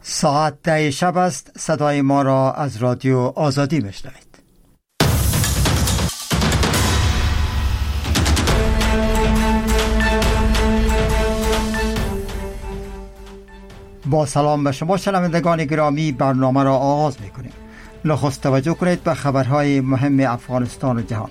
ساعت 10 شب است. صدای ما را از رادیو آزادی میشنوید. با سلام به شما شنوندگان گرامی، برنامه را آغاز میکنیم. نخست توجه کنید به خبرهای مهم افغانستان و جهان.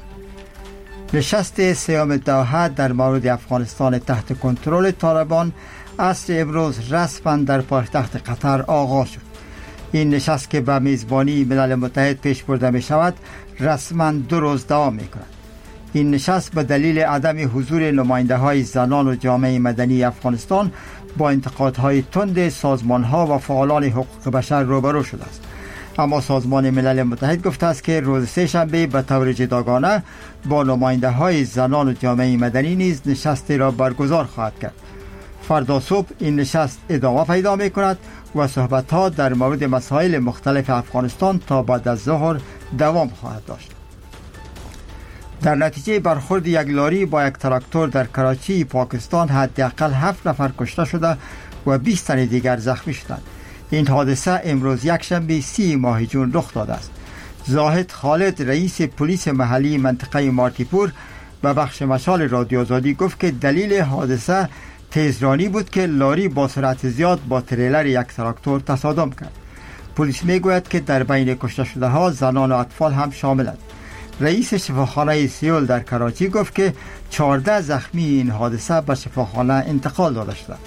نشست سیام دوحه در مورد افغانستان تحت کنترل طالبان عصر امروز رسما در پایتخت قطر آغاز شد. این نشست که به میزبانی ملل متحد پیش برده می شود رسما 2 روز دوام می کند. این نشست به دلیل عدم حضور نماینده های زنان و جامعه مدنی افغانستان با انتقادهای تند سازمان ها و فعالان حقوق بشر روبرو شده است. اما سازمان ملل متحد گفته است که روز سه‌شنبه به طور جداگانه با نماینده های زنان و جامعه مدنی نیز نشستی را برگزار خواهد کرد. فردا صبح این نشست ادامه پیدا می کند و صحبت ها در مورد مسائل مختلف افغانستان تا بعد از ظهر دوام خواهد داشت. در نتیجه برخورد یک لاری با یک تراکتور در کراچی، پاکستان حداقل 7 نفر کشته شده و 20 تن دیگر زخمی شدند. این حادثه امروز یکشنبه 30 ماه جون رخ داده است. زاهد خالد، رئیس پلیس محلی منطقه مارتیپور، به بخش مشال رادیو آزادی گفت که دلیل حادثه تیزرانی بود که لاری با سرعت زیاد با تریلر یک تراکتور تصادم کرد. پلیس میگوید که در بین کشته شده ها زنان و اطفال هم شاملند. رئیس شفاخانه سیول در کراچی گفت که 14 زخمی این حادثه به شفاخانه انتقال داده شدند.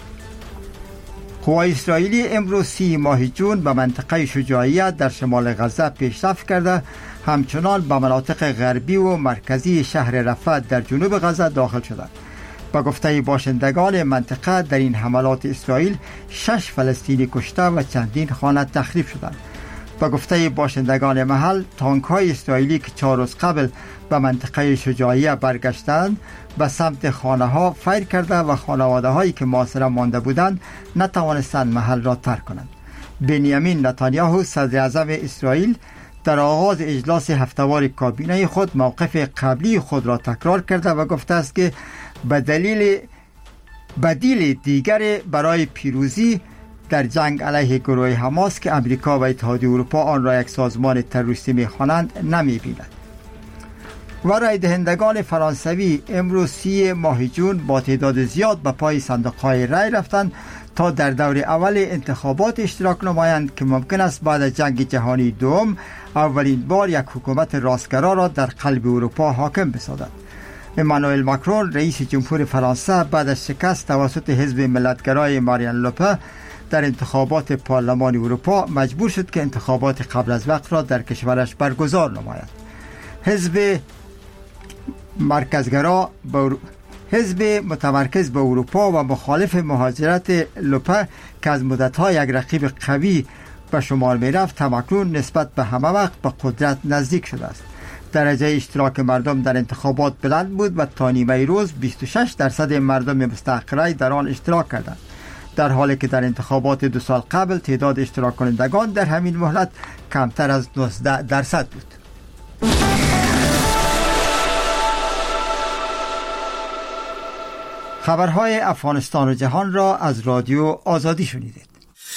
قوای اسرائیلی امروز 30 ماه جون به منطقه شجاعیه در شمال غزه پیشرفت کرده، همچنان به مناطق غربی و مرکزی شهر رفح در جنوب غزه داخل شدند. با گفته باشندگان منطقه در این حملات اسرائیل 6 فلسطینی کشته و چندین خانه تخریب شدند. با گفته باشندگان محل، تانک های اسرائیلی که 4 روز قبل به منطقه شجاعیه برگشتند به سمت خانه ها فیر کرده و خانواده هایی که محاصره مانده بودند نتوانستند محل را ترک کنند. بنیامین نتانیاهو صدر اعظم اسرائیل در آغاز اجلاس هفته‌وار کابینه خود موقف قبلی خود را تکرار کرده و گفته است که بدیل دیگر برای پیروزی در جنگ علیه گروه حماس که امریکا و اتحادیه اروپا آن را یک سازمان تروریستی می‌خوانند نمی‌بیند. و رای دهندگان فرانسوی امروز 30 ماه جون با تعداد زیاد به پای صندوق‌های رای رفتند تا در دور اول انتخابات اشتراک نمایند که ممکن است بعد از جنگ جهانی دوم اولین بار یک حکومت راستگرا را در قلب اروپا حاکم بسازد. امانوئل ماکرون رئیس جمهور فرانسه بعد از شکست توسط حزب ملتگرای مارین لوپن در انتخابات پارلمان اروپا مجبور شد که انتخابات قبل از وقت را در کشورش برگزار نماید. حزب متمرکز به اروپا و مخالف مهاجرت لوپن که از مدت‌ها یک رقیب قوی به شمار می‌رفت، تمکنون نسبت به همه وقت به قدرت نزدیک شده است. درجه اشتراک مردم در انتخابات بلند بود و تا نیمه روز 26% مردم مستحق رای در آن اشتراک کردند، در حالی که در انتخابات 2 سال قبل تعداد اشتراک کنندگان در همین مهلت کمتر از 19% بود. خبرهای افغانستان و جهان را از رادیو آزادی شنیدید.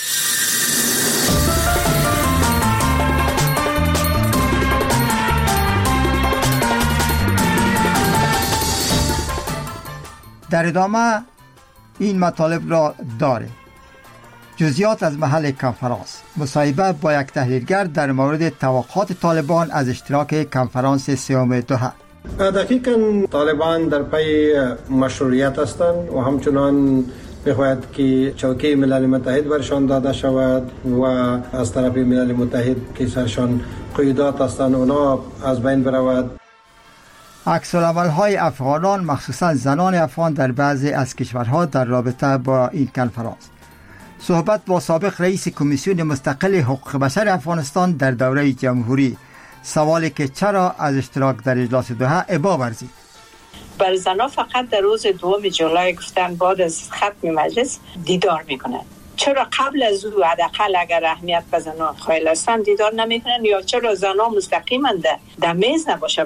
در ادامه این مطالب را داره. جزئیات از محل کنفرانس، مصاحبه با یک تحلیلگر در مورد توقعات طالبان از اشتراک کنفرانس سیام دوحه. دقیقاً طالبان در پی مشروعیت هستند و همچنان بخواهد که چوکه ملل متحد برشان داده شود و از طرف ملل متحد که سرشان قیودات هستند اونا از بین برود. عکس‌العمل‌های افغانان مخصوصا زنان افغان در بعضی از کشورها در رابطه با این کنفرانس. صحبت با سابق رئیس کمیسیون مستقل حقوق بشر افغانستان در دوره جمهوری. سوالی که چرا از اشتراک در اجلاس دوحه ابا ورزید. بر زنان فقط در روز 2 جولای گفتن بعد از ختم مجلس دیدار میکنن. چرا قبل از او حداقل اگر اهمیت به زنان قائل هستند دیدار نمیکنن، یا چرا زنان مستقیما در میز نباشه؟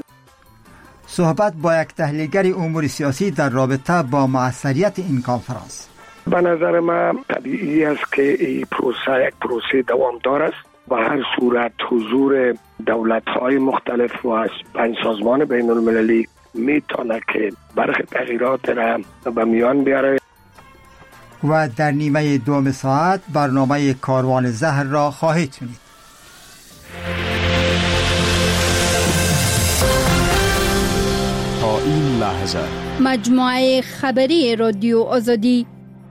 صحبت با یک تحلیلگر امور سیاسی در رابطه با موثریت این کنفرانس. به نظر من طبیعی است که این پروسه یک پروسه دوامدار است. به هر صورت حضور دولت‌های مختلف و پنج سازمان بین المللی میتونه که برخی تغییرات را به میان بیاره. و در نیمه دوم ساعت برنامه کاروان زهر را خواهید شنید. تا این لحظه مجموعه خبری رادیو آزادی.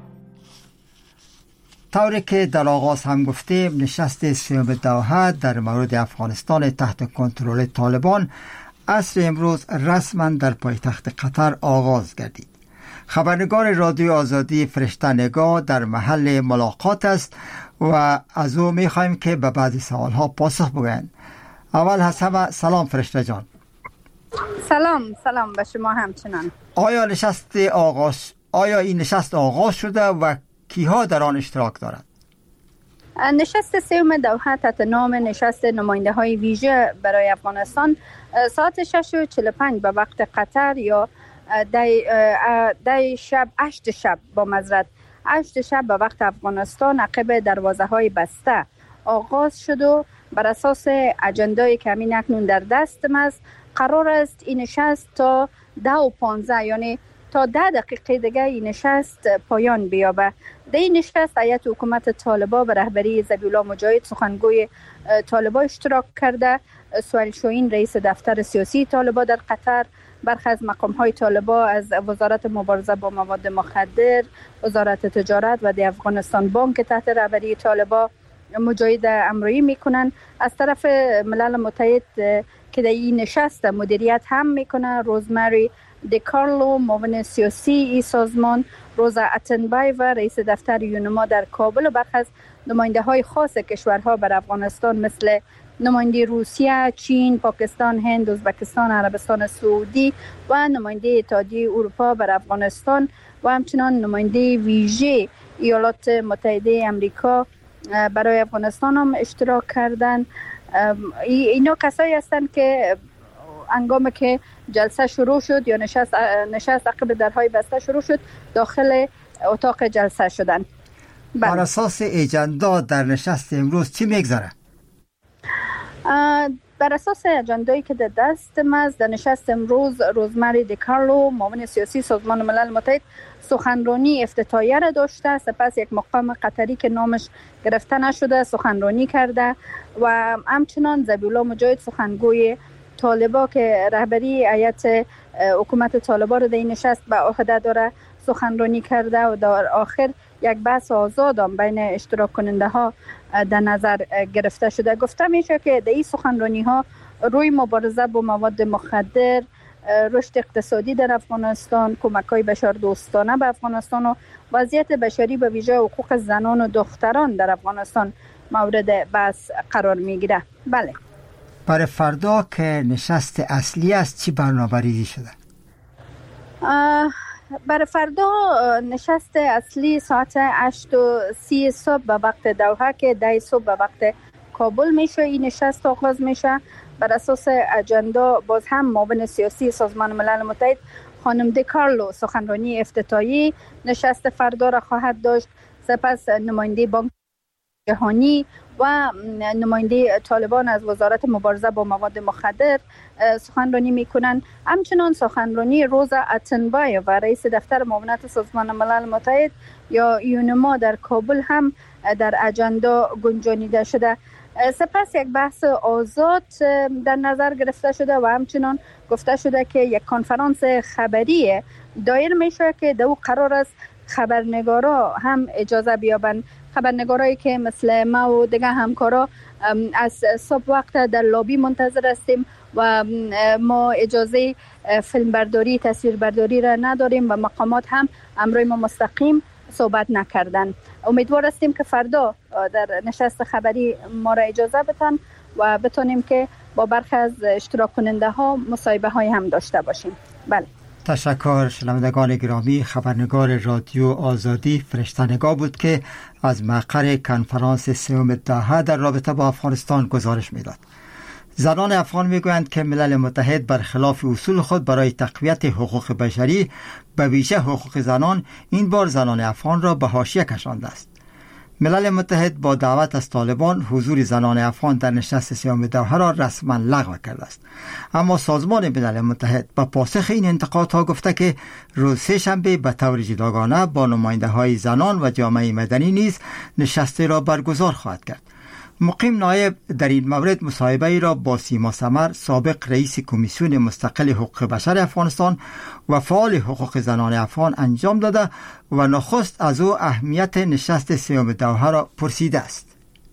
طوری که در آغاز هم گفتیم، نشست سوم دوحه در مورد افغانستان تحت کنترل طالبان عصر امروز رسما در پایتخت قطر آغاز گردید. خبرنگار رادیو آزادی فرشته نگاه در محل ملاقات است و از او می‌خوایم که به بعضی سوالها پاسخ بگویند. اول از همه سلام فرشته جان. سلام به شما همچنان. آیا این نشست آغاز شده و کیها در آن اشتراک دارند؟ نشست سوم دوحه تحت نام نشست نماینده های ویژه برای افغانستان ساعت 6:45 به وقت قطر یا 8 شب به وقت افغانستان عقب دروازه های بسته آغاز شد و بر اساس اجندای که همین اکنون در دستم است قرار است این نشست تا 10:15 یعنی تا 10 دقیقه دیگه این نشست پایان بیابه. در این نشست هیئت حکومت طالبان به رهبری ذبیح الله مجاهد سخنگوی طالبان اشتراک کرده. سهیل شاهین رئیس دفتر سیاسی طالبان در قطر، برخی از مقام‌های طالبان از وزارت مبارزه با مواد مخدر، وزارت تجارت و د افغانستان بانک تحت رهبری طالبان مجاهد همراهی میکنن. از طرف ملل متحد که در این نشست مدیریت هم میکنه روزمری دیکارلو معاون سیاسی ای سازمان، روزا اتنبای و رئیس دفتر یونما در کابل و برخی از نماینده های خاص کشورها بر افغانستان مثل نماینده روسیه، چین، پاکستان، هند، ازبکستان، عربستان سعودی و نماینده اتحادیه اروپا بر افغانستان و همچنان نماینده ویژه ایالات متحده آمریکا برای افغانستان هم اشتراک کردن. اینا کسایی هستند که هنگامی که جلسه شروع شد یا نشست عقب درهای بسته شروع شد داخل اتاق جلسه شدن. بر اساس اجندا در نشست امروز چی میگذره؟ بر اساس اجندایی که در دست است در نشست امروز روزمری دیکارلو معاون سیاسی سازمان ملل متحد سخنرانی افتتاحیه را داشته، سپس یک مقام قطری که نامش گرفته نشده سخنرانی کرده و همچنان ذبیح الله مجاهد سخنگوی طالبان که رهبری هیئت حکومت طالبان را در این نشست به عهده داره سخنرانی کرده و در آخر یک بحث آزاد هم بین اشتراک کننده ها در نظر گرفته شده. گفته میشه که در این سخنرانی ها روی مبارزه با مواد مخدر، رشد اقتصادی در افغانستان، کمک‌های بشردوستانه به افغانستان و وضعیت بشری به ویژه حقوق زنان و دختران در افغانستان مورد بحث قرار میگیره. بله. برای فردا که نشست اصلی است چی برنامه‌ریزی شده؟ برای فردا نشست اصلی ساعت 8:30 صبح به وقت دوحه که 10 صبح به وقت کابل میشه این نشست آغاز میشه. بر اساس اجندا باز هم معاون سیاسی سازمان ملل متحد خانم دیکارلو سخنرانی افتتاحی نشست فردا را خواهد داشت. سپس نماینده بانک جهانی و نماینده طالبان از وزارت مبارزه با مواد مخدر سخنرانی میکنن. همچنان سخنرانی روزا اتنبای و رئیس دفتر معاونت سازمان ملل متحد یا یونما در کابل هم در اجندا گنجانیده شده. سپس یک بحث آزاد در نظر گرفته شده و همچنان گفته شده که یک کنفرانس خبری دایر میشه که در او قرار است خبرنگارا هم اجازه بیابند. خبرنگارایی که مثل ما و دیگه همکارا از صبح وقت در لابی منتظر هستیم و ما اجازه فیلم برداری، تصویر برداری را نداریم و مقامات هم امروی ما مستقیم صحبت نکردن. امیدوار هستیم که فردا در نشست خبری ما را اجازه بدن و بتونیم که با برخی از اشتراک کننده ها مصاحبه های هم داشته باشیم. بله. تشکر. شنوندگان گرامی، خبرنگار رادیو آزادی فرشته نگاه بود که از مقر کنفرانس سوم دوحه در رابطه با افغانستان گزارش میداد. زنان افغان میگویند که ملل متحد برخلاف اصول خود برای تقویت حقوق بشری به ویژه حقوق زنان این بار زنان افغان را به حاشیه کشانده است. ملل متحد با دعوت از طالبان حضور زنان افغان در نشست سیام دوحه را رسما لغو کرده است، اما سازمان ملل متحد با پاسخ این انتقادها گفته که روز سه‌شنبه به طور جداگانه با نماینده های زنان و جامعه مدنی نیز نشستی را برگزار خواهد کرد. مقیم نایب در این مورد مصاحبه ای را با سیما سمر، سابق رئیس کمیسیون مستقل حقوق بشر افغانستان و فعال حقوق زنان افغان انجام داده و نخست از او اهمیت نشست سیام دوحه را پرسیده است.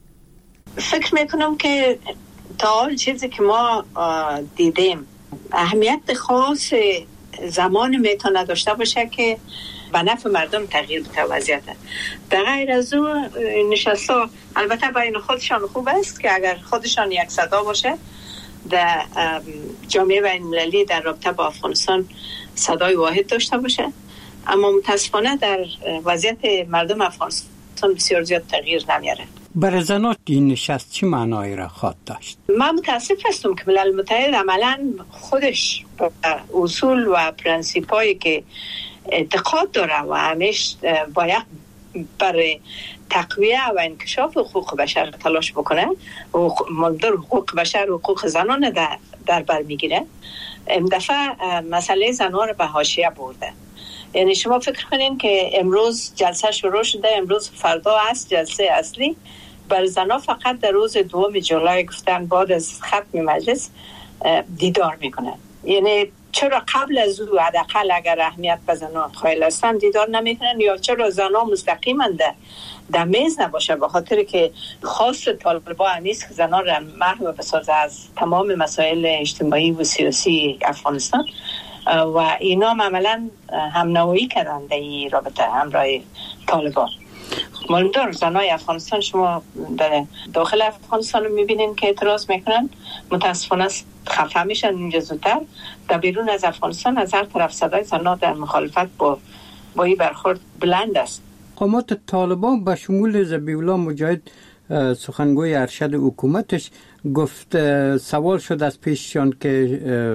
فکر میکنم که تا حال چیزی که ما دیدیم اهمیت خاص زمان میتونه داشته باشه که به نفع مردم تغییر بده وضعیت. در غیر از او نشستا البته بین خودشان خوب است که اگر خودشان یک صدا باشه در جامعه بین المللی در رابطه با افغانستان صدای واحد داشته باشه، اما متاسفانه در وضعیت مردم افغانستان بسیار زیاد تغییر نمیاره. برای زنان این نشست چه معنایی را خواهد داشت؟ من متاسف هستم که ملل متحد عملا خودش اصول و پرنسیپایی که اعتقاد داره و همیشه باید برای تقویه و انکشاف حقوق بشر تلاش بکنه و مقدار حقوق بشر و حقوق زنان در بر میگیره، این دفعه مسئله زنان رو به حاشیه برده. یعنی شما فکر کنین که امروز جلسه شروع شده، امروز فردا است جلسه اصلی بر زنان فقط در روز 2 جولای گفتن بعد از ختم مجلس دیدار میکنن. یعنی چرا قبل از او حداقل اگر اهمیت به زنان قائل هستن دیدار نمیکنن، یا چرا زنان مستقیما در میز نباشه؟ به خاطر که خاص طالبان نیست که زنان را محو بسازه از تمام مسائل اجتماعی و سیاسی افغانستان و اینا عملا هم نوعی کردن در این رابطه همراه طالبان. مالدار زنای افغانستان شما در داخل افغانستان رو میبینین که اعتراض میکنن، متاسفانه خفه میشن اینجا زودتر. در بیرون از افغانستان از هر طرف صدای زنان در مخالفت با این برخورد بلند است. قامات طالبان به شمول ذبیح الله مجاهد سخنگوی ارشد حکومتش گفت، سوال شد از پیششان که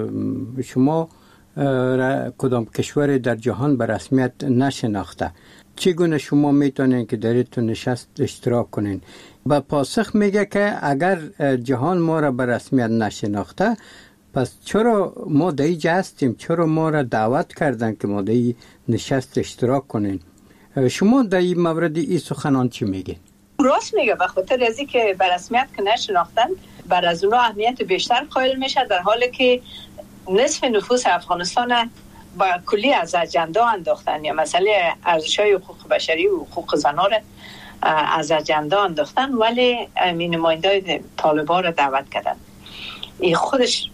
شما کدام کشور در جهان به رسمیت نشناخته، چگونه شما میتونین که در این نشست اشتراک کنین؟ با پاسخ میگه که اگر جهان ما را به رسمیت نشناخته پس چرا ما در اینجا هستیم، چرا ما را دعوت کردن که ما در این نشست اشتراک کنین؟ شما در این مورد این سخنان چی میگین؟ راست میگه، به خاطر از اینکه به رسمیت که نشناختن بر از اونها اهمیت بیشتر قائل میشه، در حالی که نصف نفوس افغانستان با کلی از اجندا انداختن یا مسئله ارزش‌های حقوق بشری و حقوق زنان از اجندا انداختن، ولی نماینده‌های طالبان را دعوت کردن. این خودش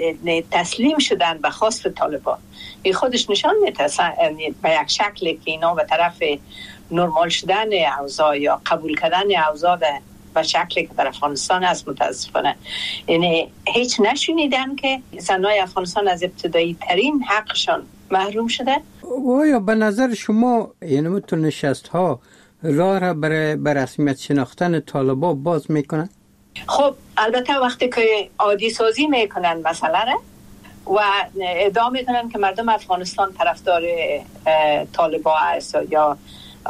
تسلیم شدن به خواست طالبان. این خودش نشان میده به یک شکلی که اینا به طرف نرمال شدن اوضاع یا قبول کردن اوضاع به شکلی که در افغانستان هست متاسفانه. یعنی هیچ نشونیدن که زنای افغانستان از ابتدایی ترین حقشان محروم شده. آیا به نظر شما یعنی متون نشست ها راه را برای رسمیت شناختن طالبان باز میکنن؟ خب البته وقتی که عادی سازی میکنن مثلا و ادعا میکنن که مردم افغانستان طرفدار طالبان است یا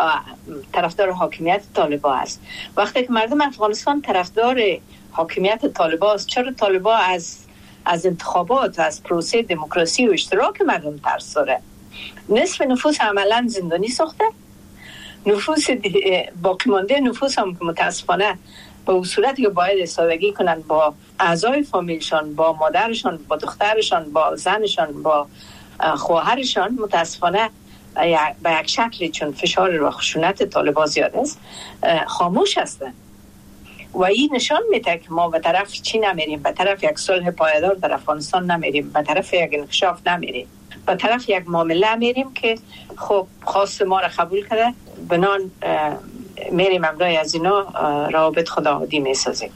طرفدار حاکمیت طالبان است، وقتی که مردم افغانستان طرفدار حاکمیت طالبان است، چرا طالبان از انتخابات، از پروسه دموکراسی و اشتراک مردم ترس داره؟ نصف نفوس عملا زندانی ساخته، نفوس باقی مانده نفوس هم که متاسفانه به صورتی که باید استادگی کنن با اعضای فامیلشان، با مادرشان، با دخترشان، با زنشان، با خواهرشان، متاسفانه به یک شکلی چون فشار و خشونت طالبان زیاد است خاموش هستن. و این نشان میده که ما به طرف چی نمیریم، به طرف یک صلح پایدار در افغانستان نمیریم، به طرف یک انکشاف نمیریم، به طرف یک معامله میریم که خب خواست ما را قبول کرده، بنان میریم امرای از اینا روابط خداحافظی میسازیم.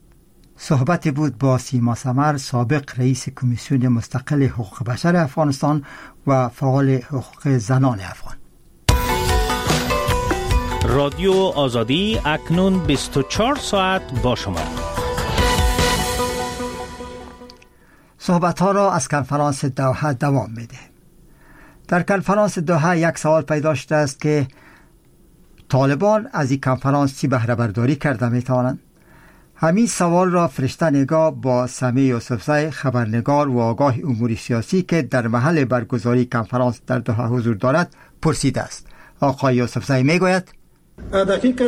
صحبتی بود با سیما سمر، سابق رئیس کمیسیون مستقل حقوق بشر افغانستان و فعال حقوق زنان افغان. رادیو آزادی اکنون 24 ساعت با شما. صحبت‌ها را از کنفرانس دوحه دوام میده. در کنفرانس دوحه یک سوال پیدا شده است که طالبان از این کنفرانس چی بهره برداری کرده میتوانند؟ همین سوال را فرشته نگاه با سمیع یوسفزی خبرنگار و آگاه امور سیاسی که در محل برگزاری کنفرانس در دوحه حضور دارد پرسیده است. آقای یوسفزی میگوید دقیقاً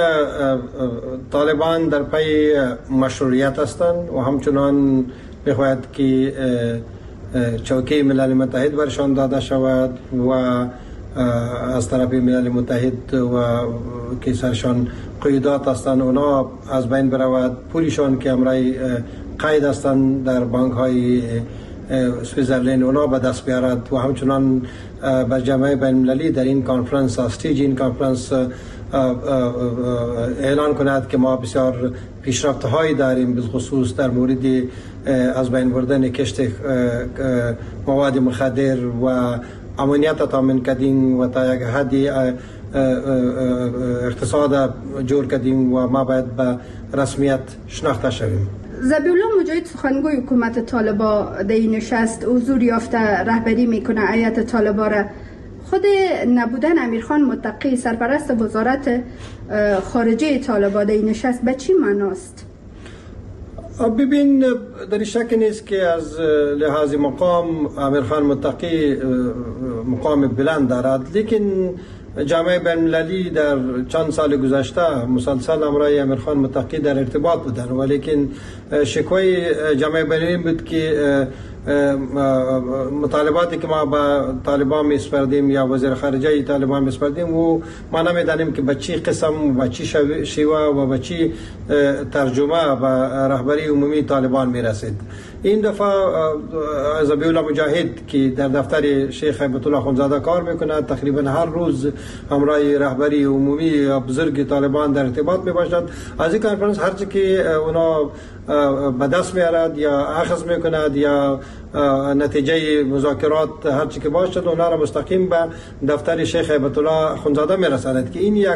طالبان در پی مشروعیت هستند و همچنان میخواهد که چوکه ملل متحد برشان داده شود و از طرف ملل متحد و که سرشان قیودات هستند اونا از بین برود، پولشان که امرای قید هستند در بانک های سویزرلند اونا به دست بیارد و همچنان بر جامعه بین المللی در این کانفرنس استیج این کانفرنس اعلان کند که ما بسیار پیشرفت هایی داریم، بالخصوص در مورد از بین بردن کشت مواد مخدر و امنیت تامین کردیم و تا یک حدی اقتصاد جور کردیم و ما باید به رسمیت شناخته شویم. ذبیحالله مجاهد سخنگوی حکومت طالبان در این نشست حضور یافته رهبری میکنه هیئت طالبان را. خود نبودن امیرخان متقی سرپرست وزارت خارجه طالبان در این نشست به چی معناست؟ ببین در شک نیست که از لحاظ مقام امیرخان متقی مقام بلند دارد، لیکن جامعه بین المللی در چند سال گذشته مسلسل امرای امیرخان متقی در ارتباط بودن، ولیکن شکوی جامعه بین المللی بود که مطالباتی که ما با طالبان میسپردیم یا وزیر خارجه طالبان میسپردیم و ما نمیدانیم که به چی قسم و چی شیوه و به چی ترجمه و رهبری عمومی طالبان میرسید. این دفعه ذبیحالله مجاهد که در دفتر شیخ هیبت الله اخوندزاده کار میکنه تقریبا هر روز همراه رهبری عمومی یا بزرگ طالبان در ارتباط میباشد. از این کنفرانس هرچی که اونا به دست میارد یا اخذ میکند یا نتیجه مذاکرات هرچی که باشد اونا را مستقیم به دفتر شیخ هیبت الله اخوندزاده میرساند که این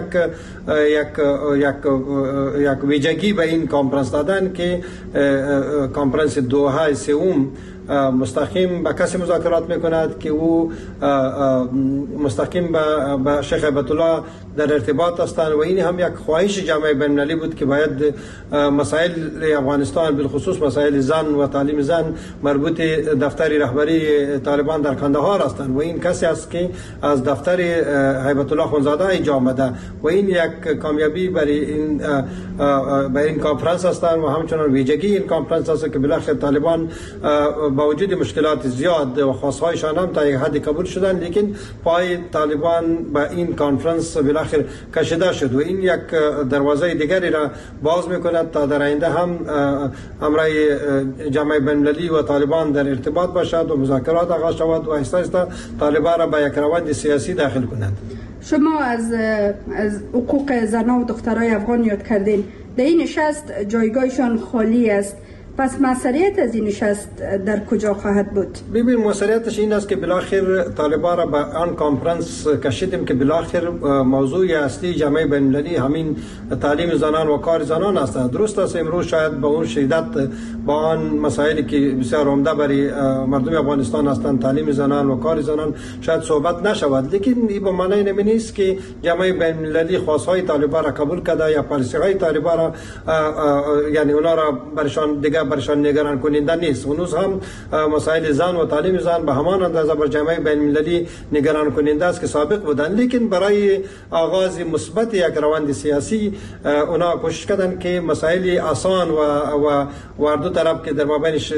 یک ویژگی به این کنفرانس دادن که کنفرانس دوحه سوم مستقیم با کسی مذاکرات میکند که او مستقیم با شیخ هیبت الله در ارتباط هستند و این هم یک خواهش جامعه بین المللی بود که باید مسائل افغانستان بالخصوص مسائل زن و تعلیم زن مربوط دفتر رهبری طالبان در کندهار هستند و این کسی است که از دفتر هیبت الله اخوندزاده اینجا آمده و این یک کامیابی برای این کنفرانس هستند و همچنان ویژگی این کنفرانس است که بالاخره طالبان با وجود مشکلات زیاد و خواستهایشان هم تا یک حدی قبول شدن، لیکن پای طالبان با این کنفرانس بالاخره کشیده شد و این یک دروازه دیگری را باز میکند تا در آینده هم امرای جامعه بین المللی و طالبان در ارتباط باشد و مذاکرات آغاز شود و آهسته آهسته طالبان را به یک روند سیاسی داخل کنند. شما از حقوق زنان و دخترای افغان یاد کردین. در این نشست جایگاهشان خالی است، پس مسئولیت از این نشست در کجا خواهد بود؟ ببین مسئولیتش این است که بالاخره طالبان را به آن کنفرانس کشیدیم که بالاخره موضوع اصلی جامعه بین المللی همین تعلیم زنان و کار زنان است. درست است امروز شاید به اون شدت با آن مسائلی که بسیار عمده برای مردم افغانستان هستند تعلیم زنان و کار زنان شاید صحبت نشود، لیکن این به معنی نمی نیست که جامعه بین المللی خواستهای طالبان را قبول کرده یا پالیسی های طالبان را یعنی اونا را برشان دیگه برشان نگران کننده نیست. هنوز هم مسائل زن و تعلیم زن به همان اندازه بر جامعه بین المللی نگران کننده است که سابق بودند، لیکن برای آغاز مثبت یک روند سیاسی اونا کوشش کردند که مسائل آسان و دو طرف که در مابینش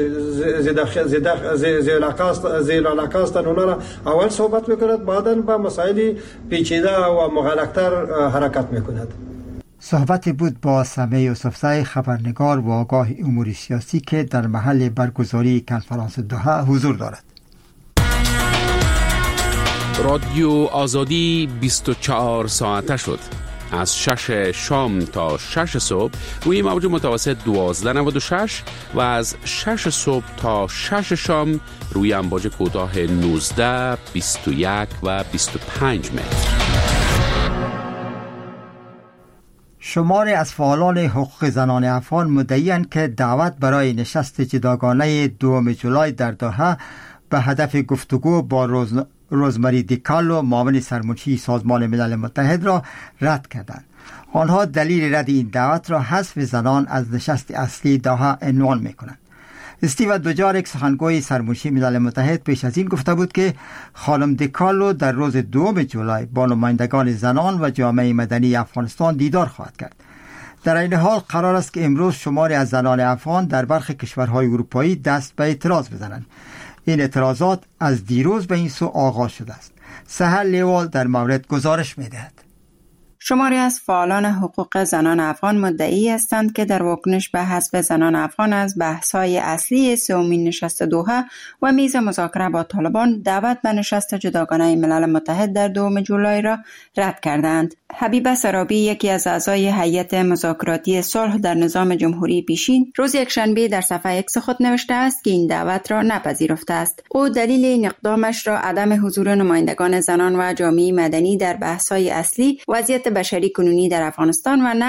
زیر علاقه هستند اونا را اول صحبت میکند، بعدا با مسائل پیچیده و مغلق‌تر حرکت میکند. صحبت بود با سمیع یوسفزی خبرنگار و آگاه امور سیاسی که در محل برگزاری کنفرانس دوحه حضور دارد. رادیو آزادی 24 ساعته شد. از 6 شام تا 6 صبح روی موج متوسط 1296 و از 6 صبح تا 6 شام روی امواج کوتاه 19 21 و 25 متر. شماری از فعالان حقوق زنان افغان مدعی‌اند که دعوت برای نشست جداگانه 2 جولای در دوحه به هدف گفتگو با روزمری دیکارلو معاون سرمنشی سازمان ملل متحد را رد کردند. آنها دلیل رد این دعوت را حذف زنان از نشست اصلی دوحه عنوان می‌کنند. استیو دوجاریک سخنگوی سرمنشی ملل متحد پیش از این گفته بود که خانم دیکارلو در روز 2 جولای با نمایندگان زنان و جامعه مدنی افغانستان دیدار خواهد کرد. در این حال قرار است که امروز شماری از زنان افغان در برخی کشورهای اروپایی دست به اعتراض بزنند. این اعتراضات از دیروز به این سو آغاز شده است. سحر لیوال در مورد گزارش می‌دهد. شماری از فعالان حقوق زنان افغان مدعی هستند که در واکنش به حذف زنان افغان از بحث‌های اصلی سومین نشست دوحه و میز مذاکره با طالبان دعوت به نشست جداگانه ملل متحد در 2 جولای را رد کردند. حبیبه سرابی، یکی از اعضای هیئت مذاکراتی صلح در نظام جمهوری پیشین، روز یکشنبه در صفحه اکس خود نوشته است که این دعوت را نپذیرفته است. او دلیل این اقدامش را عدم حضور نمایندگان زنان و جامعه مدنی در بحث‌های اصلی وضعیت بشری کنونی در افغانستان و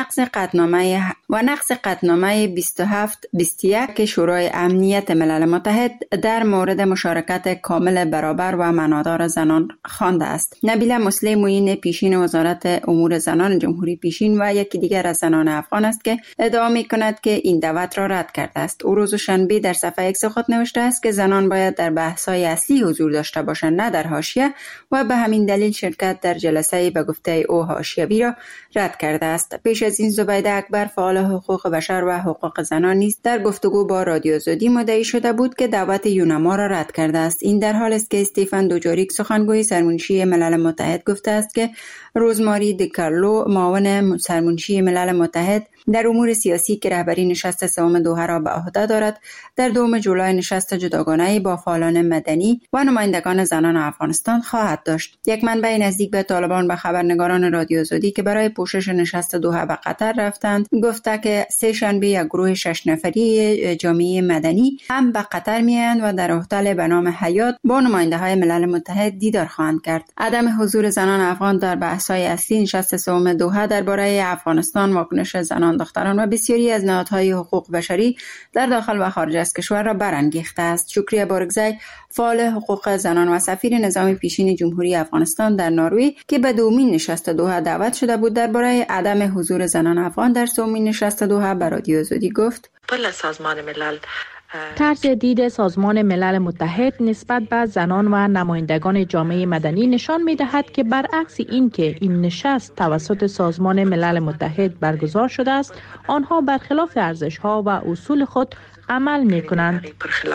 نقض قطعنامه 2721 شورای امنیت ملل متحد در مورد مشارکت کامل، برابر و معنادار زنان خوانده است. نبیله مسلم، معین پیشین وزارت امور زنان جمهوری پیشین و یکی دیگر از زنان افغان است که ادعا می‌کند که این دعوت را رد کرده است. او روز شنبه در صفحه اکس خود نوشته است که زنان باید در بحث‌های اصلی حضور داشته باشند، نه در حاشیه، و به همین دلیل شرکت در جلسه به گفته او حاشیوی را رد کرده است. پیش از این زبیده اکبر، فعال حقوق بشر و حقوق زنان نیز در گفتگو با رادیو آزادی مدعی شده بود که دعوت یونما را رد کرده است. این در حالی است که استیفن دوجاریک، سخنگوی سرمنشی ملل متحد، گفته است که روزماری دیکارلو، معاون سرمنشی ملل متحد در امور سیاسی که رهبری نشست سوم دوحه را به عهده دارد، در 2 جولای نشست جداگانه با فعالان مدنی و نمایندگان زنان افغانستان خواهد داشت. یک منبع نزدیک به طالبان به خبرنگاران رادیو آزادی که برای پوشش نشست دوحه به قطر رفتند گفته که سه شنبه یک گروه 6 نفری جامعه مدنی هم به قطر میآیند و در هتل به نام حیات با نماینده‌های ملل متحد دیدار خواهند کرد. عدم حضور زنان افغان در بحث‌های اصلی نشست سوم دوحه درباره افغانستان، واکنش زنان، دختران و بسیاری از نهادهای حقوق بشری در داخل و خارج از کشور را برانگیخته است. شکریه بارگزی، فعال حقوق زنان و سفیر نظام پیشین جمهوری افغانستان در نروژ که به دومین نشست دوحه دعوت شده بود، درباره عدم حضور زنان افغان در سومین نشست دوحه به رادیو آزادی گفت: سازمان ملل طرز دید سازمان ملل متحد نسبت به زنان و نمایندگان جامعه مدنی نشان می‌دهد که برعکس این که این نشست توسط سازمان ملل متحد برگزار شده است، آنها برخلاف ارزش‌ها و اصول خود عمل می‌کنند.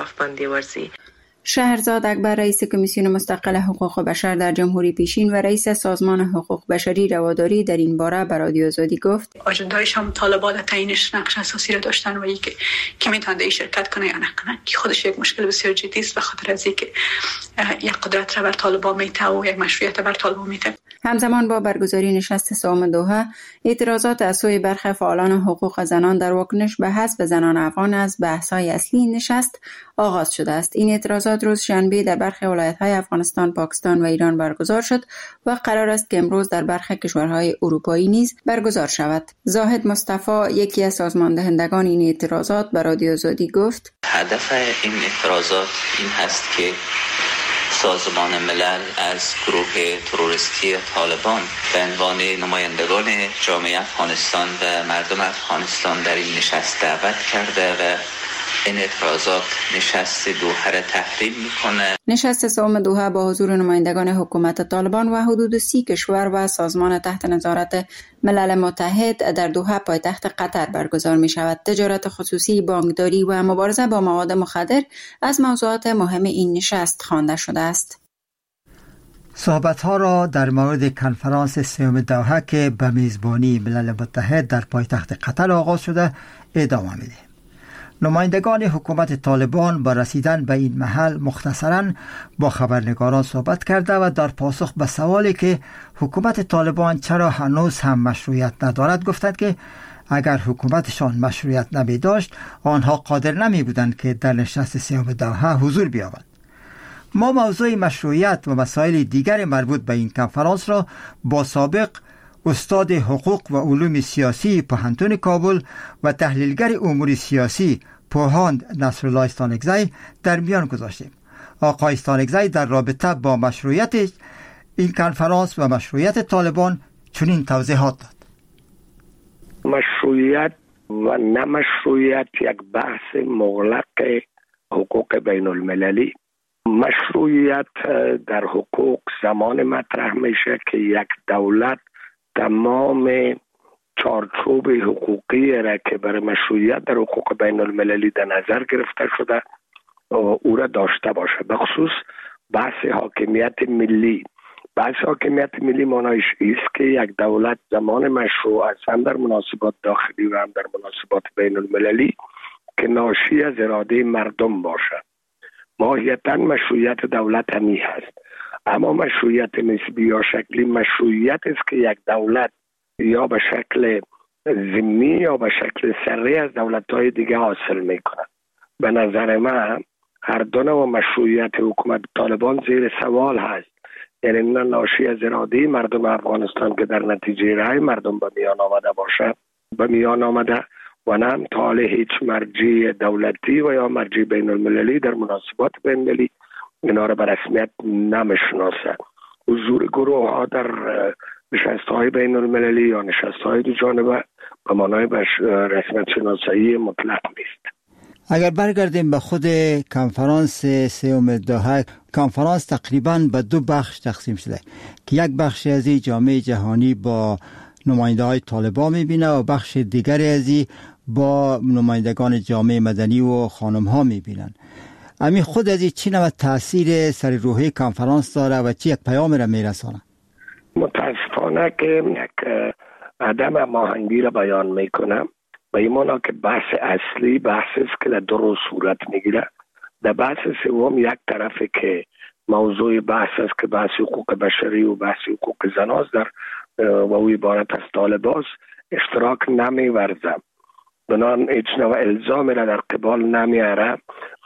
شهرزاد اکبر، رئیس کمیسیون مستقل حقوق بشر در جمهوری پیشین و رئیس سازمان حقوق بشری رواداری در این باره به رادیو آزادی گفت: آجنده‌هایش هم طالبان تعیینش نقش اساسی را داشتن و اینکه کی میتونه این شرکت کنه یا نکنه، که خودش یک مشکل بسیار جدی است، به خاطر از اینکه یک قدرت را بر طالبان میته و یک مشروعیت بر طالبان میته. همزمان با برگزاری نشست سوم دوحه، اعتراضات از سوی برخی فعالان حقوق زنان در واکنش به حذف زنان افغان از بحث‌های اصلی نشست آغاز شده است. این اعتراضات روز شنبه در برخی ولایت‌های افغانستان، پاکستان و ایران برگزار شد و قرار است که امروز در برخی کشورهای اروپایی نیز برگزار شود. زاهد مصطفی، یکی از سازماندهندگان این اعتراضات، به رادیو آزادی گفت: هدف این اعتراضات این هست که سازمان ملل از گروه تروریستی طالبان به عنوان نمایندگان جامعه افغانستان و مردم افغانستان در این نشست دعوت کرده و این اعتراضات نشست دوحه را تحریم میکنه. نشست سوم دوحه با حضور نمایندگان حکومت طالبان و حدود 30 کشور و سازمان تحت نظارت ملل متحد در دوحه پایتخت قطر برگزار می شود. تجارت خصوصی، بانکداری و مبارزه با مواد مخدر از موضوعات مهم این نشست خوانده شده است. صحبت‌ها را در مورد کنفرانس سوم دوحه که به میزبانی ملل متحد در پایتخت قطر آغاز شده ادامه می‌دهیم. نمایندگان حکومت طالبان با رسیدن به این محل مختصراً با خبرنگاران صحبت کرده و در پاسخ به سوالی که حکومت طالبان چرا هنوز هم مشروعیت ندارد گفتند که اگر حکومتشان مشروعیت نمی داشت آنها قادر نمی بودند که در نشست سوم دوحه حضور بیابند. ما موضوع مشروعیت و مسائل دیگر مربوط به این کنفرانس را با سابق استاد حقوق و علوم سیاسی پوهنتون کابل و تحلیلگر امور سیاسی پوهاند نصرالله استانکزی در میان گذاشتیم. آقای استانکزی در رابطه با مشروعیت این کنفرانس و مشروعیت طالبان چنین توضیحات داد. مشروعیت و نمشروعیت یک بحث مغلق حقوق بین المللی. مشروعیت در حقوق زمان مطرح میشه که یک دولت تمام چارچوب حقوقی را که برای مشروعیت در حقوق بین المللی در نظر گرفته شده او را داشته باشه. بخصوص بحث حاکمیت ملی. بحث حاکمیت ملی معنیش است که یک دولت زمان مشروع است هم در مناسبات داخلی و هم در مناسبات بین المللی که ناشی از اراده مردم باشه. ماهیتا مشروعیت دولت همی هست، اما مشروعیت نسبی یا شکلی مشروعیت است که یک دولت یا به شکل ضمنی یا به شکل سری از دولت‌های دیگه حاصل میکنه. به نظر من هر دو نوع مشروعیت حکومت طالبان زیر سوال هست. یعنی نه ناشی از اراده مردم افغانستان که در نتیجه رای مردم به میان آمده باشه به میان آمده و نه هم تا هیچ مرجع دولتی و یا مرجع بین المللی در مناسبات بین المللی اینا را به رسمیت نمیشناسه. حضور گروه ها در نشست های بین المللی یا نشست های دو جانبه به معنای رسمیت شناسایی مطلق نیست. اگر برگردیم به خود کنفرانس سوم دوحه، کنفرانس تقریبا به دو بخش تقسیم شده که یک بخش از جامعه جهانی با نماینده های طالبان میبینه و بخش دیگر از با نمایندگان جامعه مدنی و خانم ها میبینن. امی خود از چی نوع تاثیر سر روحی کنفرانس داره و چی یک پیام را میرسانه؟ متاسفانه که یک عدم هماهنگی را بیان میکنم. به این معنی که بحث اصلی بحث است که در دو روز صورت میگیره. در بحث سوم یک طرفه که موضوع بحث است که بحث حقوق بشری و بحث حقوق زناست در و او عبارت از طالباس اشتراک نمیورزم. بنان هیچ نوع الزامی را در قبال نمیاره.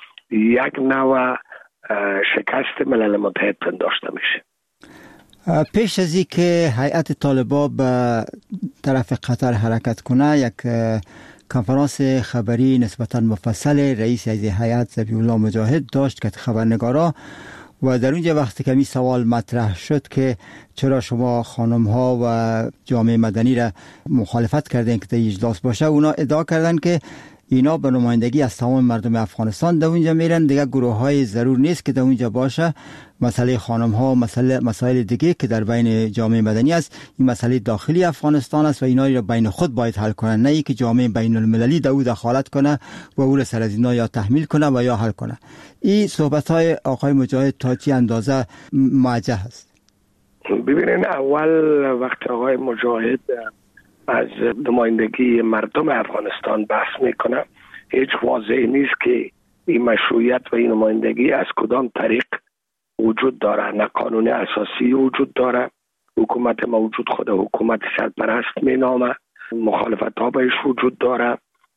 یک نوع شکست ملل متحد پنداشته میشه. پیش از این که هیئت طالبان به طرف قطر حرکت کنه، یک کنفرانس خبری نسبتا مفصل رئیس از هیئت ذبیح الله مجاهد داشت که خبرنگارا و در اونجا وقتی که این سوال مطرح شد که چرا شما خانم ها و جامعه مدنی را مخالفت کردین که در اجلاس باشه، اونا ادعا کردن که اینا به نمایندگی از تمام مردم افغانستان در اونجا میرن، دیگه گروه های ضرور نیست که در اونجا باشه. مسئله خانم ها، مسائل دیگه که در بین جامعه مدنی است، این مسئله داخلی افغانستان است و اینا رو بین خود باید حل کنن، نه ای که جامعه بین المللی در او دخالت کنه و او را سر از اینا یا تحمیل کنه و یا حل کنه. این صحبت های آقای مجاهد تا چی اندازه موجه است؟ ببینین، اول وقت آقای مجاهد از نمایندگی مردم افغانستان بحث میکنه، هیچ واضح نیست که این مشروعیت و این نمایندگی از کدام طریق وجود داره. نه قانون اساسی وجود داره، حکومت موجود خود حکومت سرپرست مینامه، مخالفت ها بهش وجود داره.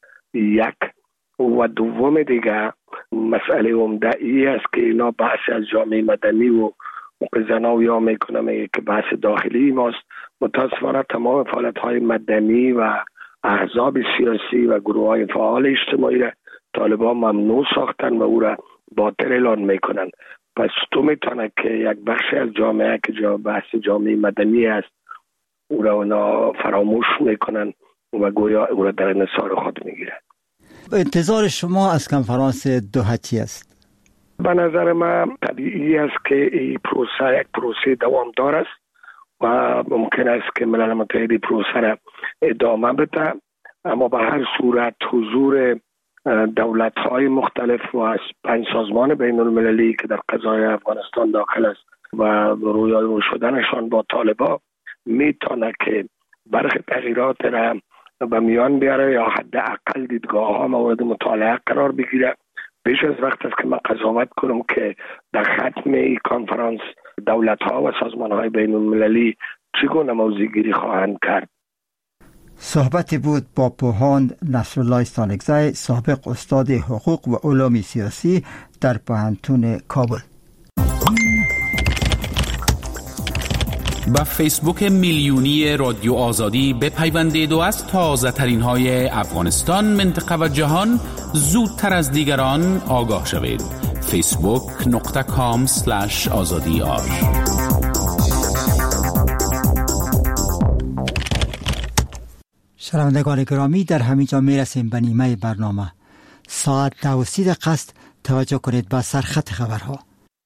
یک و دوم دیگه مسئله عمده ای است که اینا بحث از جامعه مدنی و زنا یا میکنه که بحث داخلی ماست. متاسفانه تمام فعالیت های مدنی و احزاب سیاسی و گروه های فعال اجتماعی را طالبان ممنوع ساختن و او را باطل اعلان میکنن. پس تو میتونه که یک بخش از جامعه که بحث جامعه مدنی است او را اونا فراموش میکنن و گویا او را در انحصار خود میگیرن. انتظار شما از کنفرانس دوحه چی است؟ به نظر من طبیعی است که این پروسه یک پروسه دوامدار است و ممکن است که ملل متحد پروسه را ادامه بده، اما به هر صورت حضور دولت‌های مختلف و 5 سازمان بین المللی که در قضای افغانستان داخل است و رویارو شدنشان با طالبان میتونه که برخی تغییرات را به میان بیاره یا حداقل دیدگاه ها مورد مطالعه قرار بگیره. بیش از وقت است که من قضاوت کنم که در ختم این کنفرانس دولت‌ها و سازمان‌های بین المللی چگونه موضع‌گیری خواهند کرد. صحبتی بود با پوهاند نصرالله استانکزی، سابق استاد حقوق و علوم سیاسی در پوهنتون کابل. به فیسبوک میلیونی رادیو آزادی بپیوندید و از تازه ترین های افغانستان، منطقه و جهان زودتر از دیگران آگاه شوید. facebook.com/azadi.ar. شنوندگان گرامی، در همین جا میرسیم به نیمه برنامه. ساعت 9:30 است. توجه کنید به سرخط خبرها.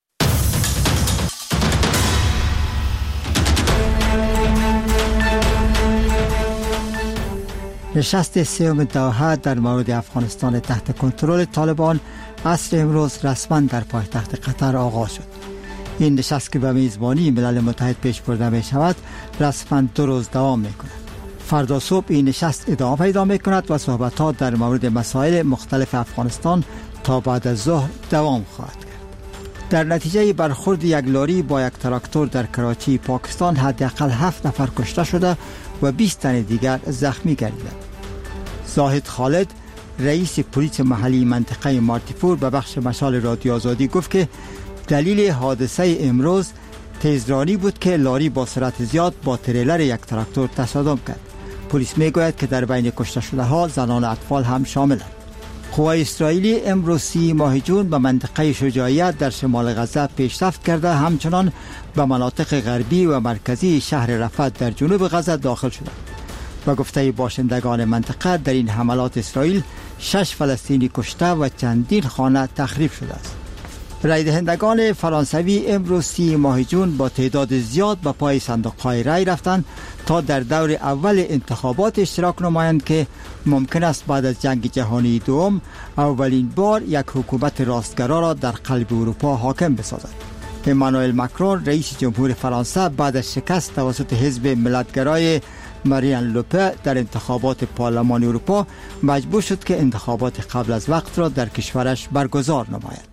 نشست سوم دوحه در مورد افغانستان تحت کنترل طالبان عصر امروز رسما در پایتخت قطر آغاز شد. این نشست که به میزبانی ملل متحد پیش برده می شود رسما 2 روز دوام می کند. فردا صبح این نشست ادامه پیدا می کند و صحبت‌ها در مورد مسائل مختلف افغانستان تا بعد از ظهر دوام خواهد کرد. در نتیجه برخورد یک لاری با یک تراکتور در کراچی، پاکستان، حداقل 7 نفر کشته شده و 20 تن دیگر زخمی گردیدند. زاهد خالد، رئیس پلیس محلی منطقه مارتیپور، به بخش مشال رادیو آزادی گفت که دلیل حادثه امروز تیزرانی بود که لاری با سرعت زیاد با تریلر یک تراکتور تصادم کرد. پلیس میگوید که در بین کشته شده ها زنان و اطفال هم شاملند. قوای اسرائیلی امروز 30 ماه جون به منطقه شجاعیه در شمال غزه پیشرفت کرده، همچنان به مناطق غربی و مرکزی شهر رفح در جنوب غزه داخل شده. به گفته باشندگان منطقه در این حملات اسرائیل 6 فلسطینی کشته و چندین خانه تخریب شده است. رای دهندگان فرانسوی امروز 30 ماه جون با تعداد زیاد به پای صندوق‌های رای رفتند تا در دور اول انتخابات اشتراک نمایند که ممکن است بعد از جنگ جهانی دوم اولین بار یک حکومت راستگرا را در قلب اروپا حاکم بسازد. امانوئل ماکرون، رئیس جمهور فرانسه، بعد از شکست توسط حزب ملت‌گرای مارین لوپن در انتخابات پارلمان اروپا مجبور شد که انتخابات قبل از وقت را در کشورش برگزار نماید.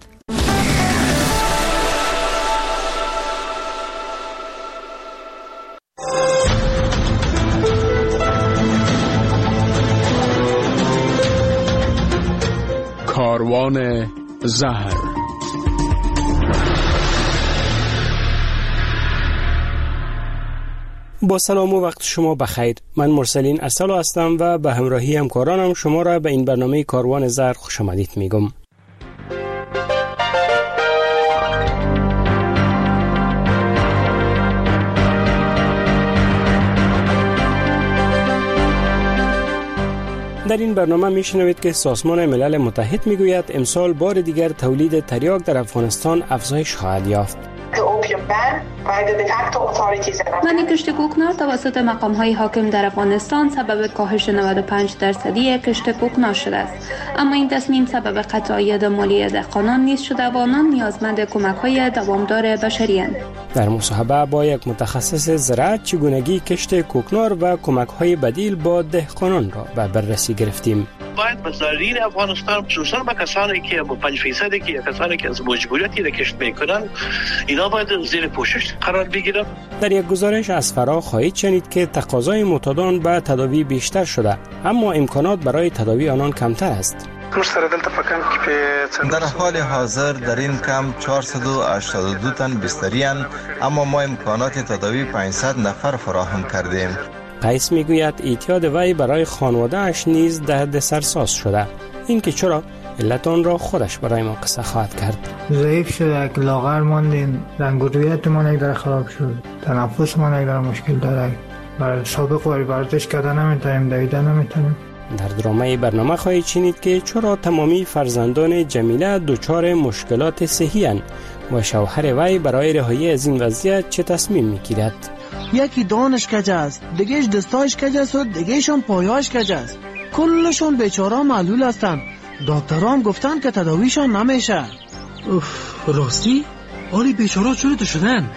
کاروان زهر. با سلام و وقت شما بخیر. من مرسلین ارسلو هستم و به همراهی همکارانم شما را به این برنامه کاروان زهر خوش آمدید میگم. در این برنامه میشنوید که سازمان ملل متحد میگوید امسال بار دیگر تولید تریاک در افغانستان افزایش خواهد یافت. منع کشت کوکنار توسط مقام‌های حاکم در افغانستان سبب کاهش 95% کشت کوکنار شده است، اما این تصمیم سبب قطعیت مالی دهقانان نیز شده و آنان نیازمند کمک‌های دوامدار بشری اند. در مصاحبه با یک متخصص زراعت چگونگی کشت کوکنار و کمک‌های بدیل با دهقانان را به بررسی گرفتیم. باید مزارعین افغانستان خصوصا با کسانی که با 5% که کسانی که از مجبوریتی را کشت میکنن، اینا باید زیر پوشش قرار بگیرن. در یک گزارش از فرا خواهید شنید که تقاضای معتادان به تداوی بیشتر شده، اما امکانات برای تداوی آنان کمتر است. در حال حاضر در این کمپ 482 تن بستری‌اند، اما ما امکانات تداوی 500 نفر فراهم کردیم. قیس میگوید اعتیاد وی برای خانواده اش نیز درد سرساز شده. این که چرا؟ علت آن را خودش برای ما قصه خواهد کرد. ضعیف شده، لاغر ماندیم، رنگ و رویت ما یک در خراب شد، تنفس ما یک در مشکل داره، برای سابق وری ورزش کردن نمیتونیم، دویدن نمیتونیم. در درامه برنامه خواهید شنید که چرا تمامی فرزندان جمیله دچار مشکلات صحی اند و شوهر وی برای رهایی از این وضعیت چه تصمیم میگیرد. یکی دانش کج است، دیگهش دستایش کج است و دیگهشون پایاش کج است. کلشون بیچاره معلول هستند. دکتران گفتن که تداویشان نمیشه. راستی؟ آلی بیچاره چطور شدن؟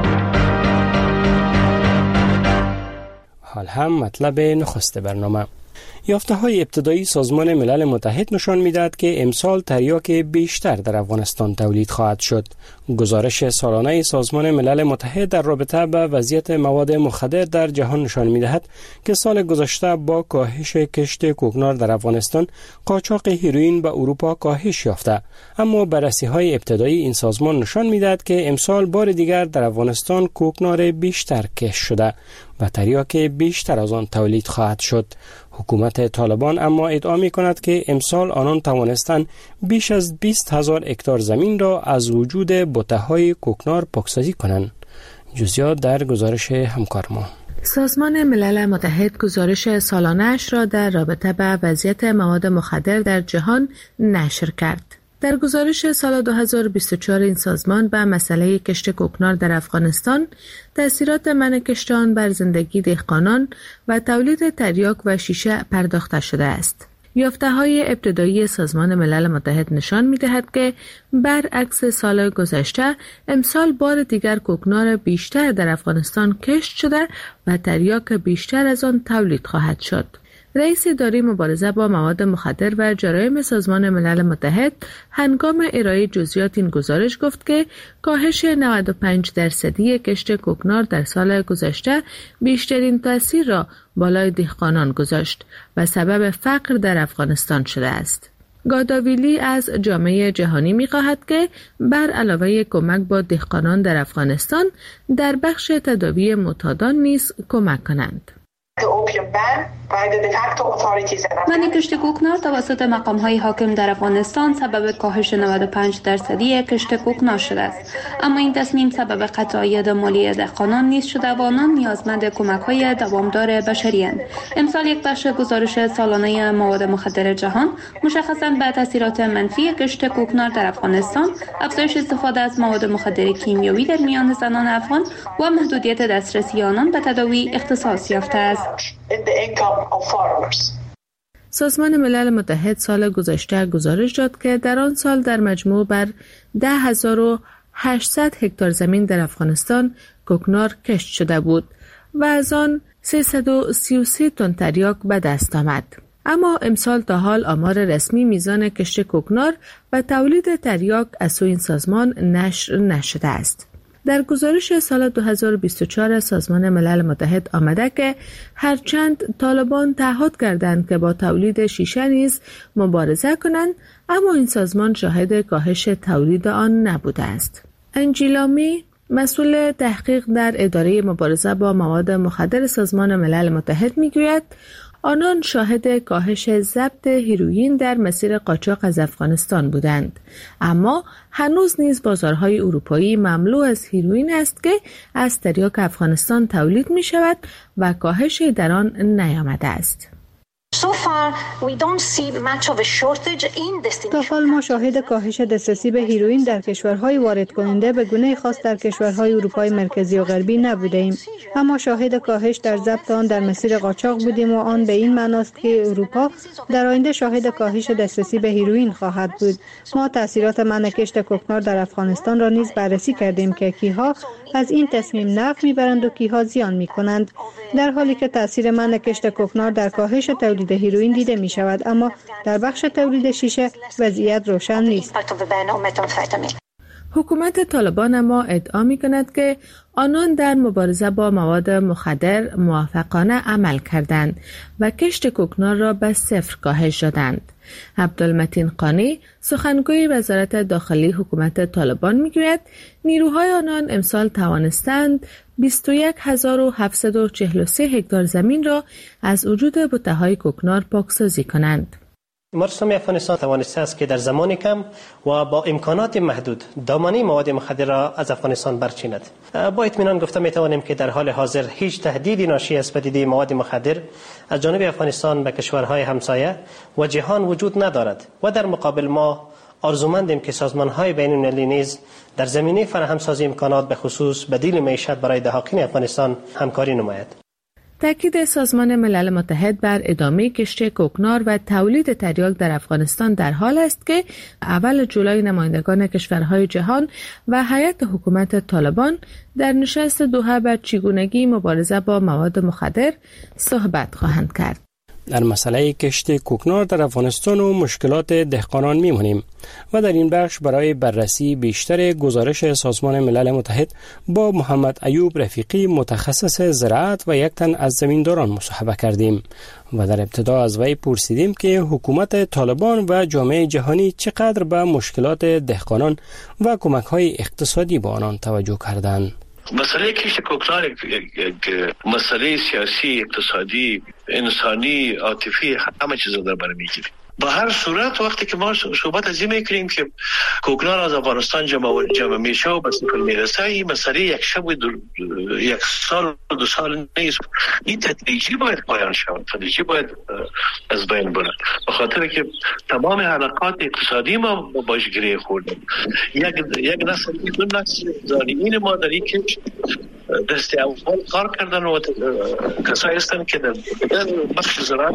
حال هم مطلب نخست برنامه. یافته‌های ابتدایی سازمان ملل متحد نشان می‌دهد که امسال تریاک بیشتر در افغانستان تولید خواهد شد. گزارش سالانه سازمان ملل متحد در رابطه با وضعیت مواد مخدر در جهان نشان می‌دهد که سال گذشته با کاهش کشت کوکنار در افغانستان، قاچاق هیروئین به اروپا کاهش یافته، اما بررسی‌های ابتدایی این سازمان نشان می‌دهد که امسال بار دیگر در افغانستان کوکنار بیشتر کشت شده و تریاک بیشتر از آن تولید خواهد شد. حکومت طالبان اما ادعا می کند که امسال آنان توانستند بیش از 20,000 هکتار زمین را از وجود بوته‌های کوکنار پاکسازی کنند. جزئیات در گزارش همکار ما. سازمان ملل متحد گزارش سالانه‌اش را در رابطه با وضعیت مواد مخدر در جهان نشر کرد. در گزارش سال 2024 این سازمان به مسئله کشت کوکنار در افغانستان، تأثیرات منع کشت آن بر زندگی دهقانان و تولید تریاک و شیشه پرداخته شده است. یافته‌های ابتدایی سازمان ملل متحد نشان می‌دهد که برعکس سال گذشته، امسال بار دیگر کوکنار بیشتر در افغانستان کشت شده و تریاک بیشتر از آن تولید خواهد شد. رئیس اداره مبارزه با مواد مخدر و جرایم سازمان ملل متحد هنگام ارائه جزئیات این گزارش گفت که کاهش 95% کشت کوکنار در سال گذشته بیشترین تأثیر را بالای دهقانان گذاشت و سبب فقر در افغانستان شده است. گاداویلی از جامعه جهانی می‌خواهد که بر علاوه کمک با دهقانان در افغانستان، در بخش تداوی معتادان نیز کمک کنند. منع کشت کوکنار توسط مقام‌های حاکم در افغانستان سبب کاهش 95% کشت کوکنار شده است، اما این تصمیم سبب قطعیت مالی دهقانان نیز شده و آنان نیازمند کمک‌های دوامدار بشری اند. امسال یک بخش گزارش سالانه مواد مخدر جهان مشخصاً به تاثیرات منفی کشت کوکنار در افغانستان، افزایش استفاده از مواد مخدر کیمیایی در میان زنان افغان و محدودیت دسترسی آنان به تداوی اختصاص یافته است. سازمان ملل متحد سال گذشته گزارش داد که در آن سال در مجموع بر 10,800 هکتار زمین در افغانستان کوکنار کشت شده بود و از آن 333 تن تریاک به دست آمد. اما امسال تا حال آمار رسمی میزان کشت کوکنار و تولید تریاک از سوی این سازمان نشر نشده است. در گزارش سال 2024 سازمان ملل متحد آمده که هرچند طالبان تعهد کردند که با تولید شیشه نیز مبارزه کنند، اما این سازمان شاهد کاهش تولید آن نبوده است. انجیلامی، مسئول تحقیق در اداره مبارزه با مواد مخدر سازمان ملل متحد میگوید آنان شاهد کاهش ضبط هیروئین در مسیر قاچاق از افغانستان بودند، اما هنوز نیز بازارهای اروپایی مملو از هیروئین است که از تریاک افغانستان تولید می شود و کاهش در آن نیامده است. تا حال ما شاهد کاهش دسترسی به هیروئین در کشورهای وارد کننده به گونه خاص در کشورهای اروپای مرکزی و غربی نبودیم، اما شاهد کاهش در ضبط آن در مسیر قاچاق بودیم و آن به این معناست که اروپا در آینده شاهد کاهش دسترسی به هیروئین خواهد بود. ما تاثیرات منع کشت کوکنار در افغانستان را نیز بررسی کردیم که کیها از این تصمیم نفع میبرند و کیها زیان میکنند، در حالی که تاثیر منع کشت کوکنار در کاهش تولید هیروئین دیده می شود، اما در بخش تولید شیشه وضعیت روشن نیست. حکومت طالبان اما ادعا می کند که آنان در مبارزه با مواد مخدر موفقانه عمل کردند و کشت کوکنار را به صفر کاهش دادند. عبدالمتین قانی، سخنگوی وزارت داخلی حکومت طالبان میگوید نیروهای آنان امسال توانستند 21,743 هکتار زمین را از وجود بوته‌های کوکنار پاکسازی کنند. امارات اسلامی افغانستان توانسته است که در زمان کم و با امکانات محدود دامنه مواد مخدر را از افغانستان برچیند. با اطمینان گفته می توانیم که در حال حاضر هیچ تهدیدی ناشی از پدیده مواد مخدر از جانب افغانستان به کشورهای همسایه و جهان وجود ندارد و در مقابل ما آرزومندیم که سازمان‌های بین‌المللی نیز در زمینه فراهم‌سازی امکانات به خصوص بدیل معیشت برای دهاقین افغانستان همکاری نماید. تاکید سازمان ملل متحد بر ادامه کشت کوکنار و تولید تریاک در افغانستان در حال است که اول جولای نمایندگان کشورهای جهان و هیئت حکومت طالبان در نشست دوحه بر چگونگی مبارزه با مواد مخدر صحبت خواهند کرد. در مسئله کشت کوکنار در افغانستان و مشکلات دهقانان میمونیم و در این بخش برای بررسی بیشتر گزارش سازمان ملل متحد با محمد ایوب رفیقی متخصص زراعت و یک تن از زمینداران مصاحبه کردیم و در ابتدا از وی پرسیدیم که حکومت طالبان و جامعه جهانی چقدر به مشکلات دهقانان و کمک‌های اقتصادی با آنان توجه کردند. مسئله کشت کوکنار یک مسئله سیاسی، اقتصادی، انسانی، عاطفی، همه چیز در بر میگیره. با هر صورت وقتی که ما صحبت از این میکنیم که کوکنار از افغانستان جمع میشه و به سفر میرسه، این مسئله یک شب و یک سال و 2 سال نیست. این تدریجی باید پایان شود، تدریجی باید از بین بره، به خاطر که تمام حلقات اقتصادی ما باش گره خوردیم. یک نسل، 2 نسل زانیین ما در این که دست اول کار کردن و کسایی هستن که در بخش زراعت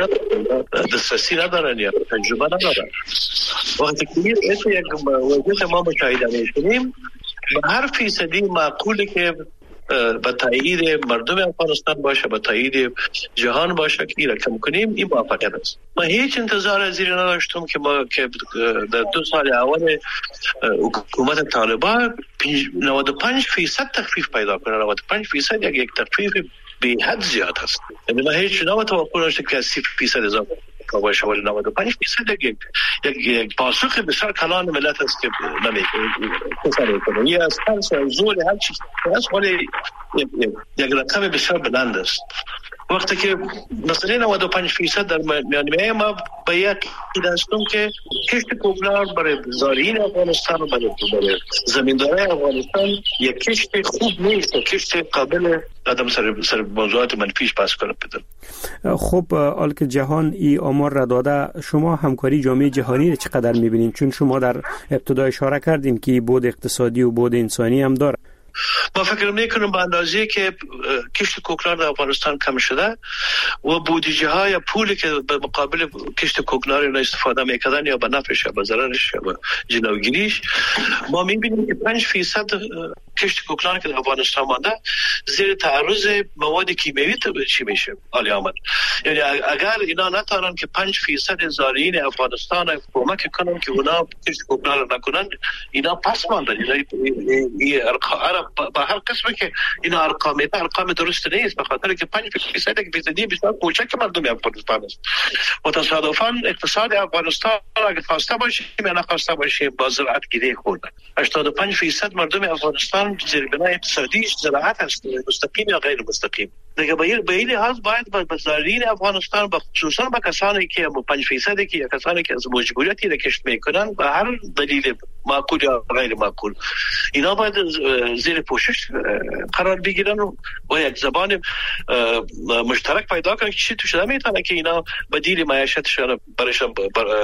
دسترسی ندارن یا تجربه ندارن. وقتی که یک وضعیت ما مشاهده می‌کنیم، به هر فیصدی معقوله که به تایید مردم افغانستان باشه، به تایید جهان باشه که این را کم کنیم، این موفقیت است. من هیچ انتظار از این نداشتم که ما که در 2 سال اول حکومت طالبان 95% تخفیف پیدا کنه. 95% یک تخفیف به حد زیاد است. یعنی من هیچ توقع نداشتم که 30% اضافه باشه، ولی 95% یک پاسخ بسیار کلان ملت است که نمیکنه. یه از هر زور هر چیز است، ولی یک رقم بسیار بلند است. وقتی که مثلا 95% در میانه ما به یک دستم که کشت کوکنار برای زارعین افغانستان و برای زمیندارای افغانستان یک کشت خوب نیست، کشت قابل قدم سر موضوعات منفیش پس کنه بده. خب حال که جهان ای آمار را داده، شما همکاری جامعه جهانی را چقدر میبینین؟ چون شما در ابتدا اشاره کردین که بود اقتصادی و بود انسانی هم داره. ما فکر میکنم به اندازه که کشت کوکنار در افغانستان کم شده و بودجه های پولی که به مقابل کشت کوکنار را استفاده میکردن یا به نفعش یا به ضررش یا به جلوگیریش، ما میبینیم که 5% کشت کوکنار که در افغانستان مانده زیر تعرض مواد کیمیایی چی میشه؟ عالی آمد. یعنی اگر اینا نتونن که 5% زارعین افغانستان کمک کنن که اونا کشت کوکنار نکنن، اینا پس ماندن. با هر قسمه که اینا ارقام درست نیست، به خاطر که 5% فیصدی بسیار کوچک مردم افغانستان است و تصادفاً اقتصاد افغانستان اگه خواسته باشیم یا نخواسته باشیم با زراعت گره خورده. 85% مردم افغانستان زیربنای اقتصادیش زراعت است، مستقیم یا غیر مستقیم. دیگه به این لحاظ باید به زارعین افغانستان، خصوصا به کسانی که 5% که کسانی که از مجبوریتی را کشت میکنن به هر دلیل معقول یا غیر معقول، اینا باید زیر پوشش قرار بگیرن و یک زبان مشترک پیدا کنن که چی تو شده میتونه که اینا بدیل معیشتشان برشان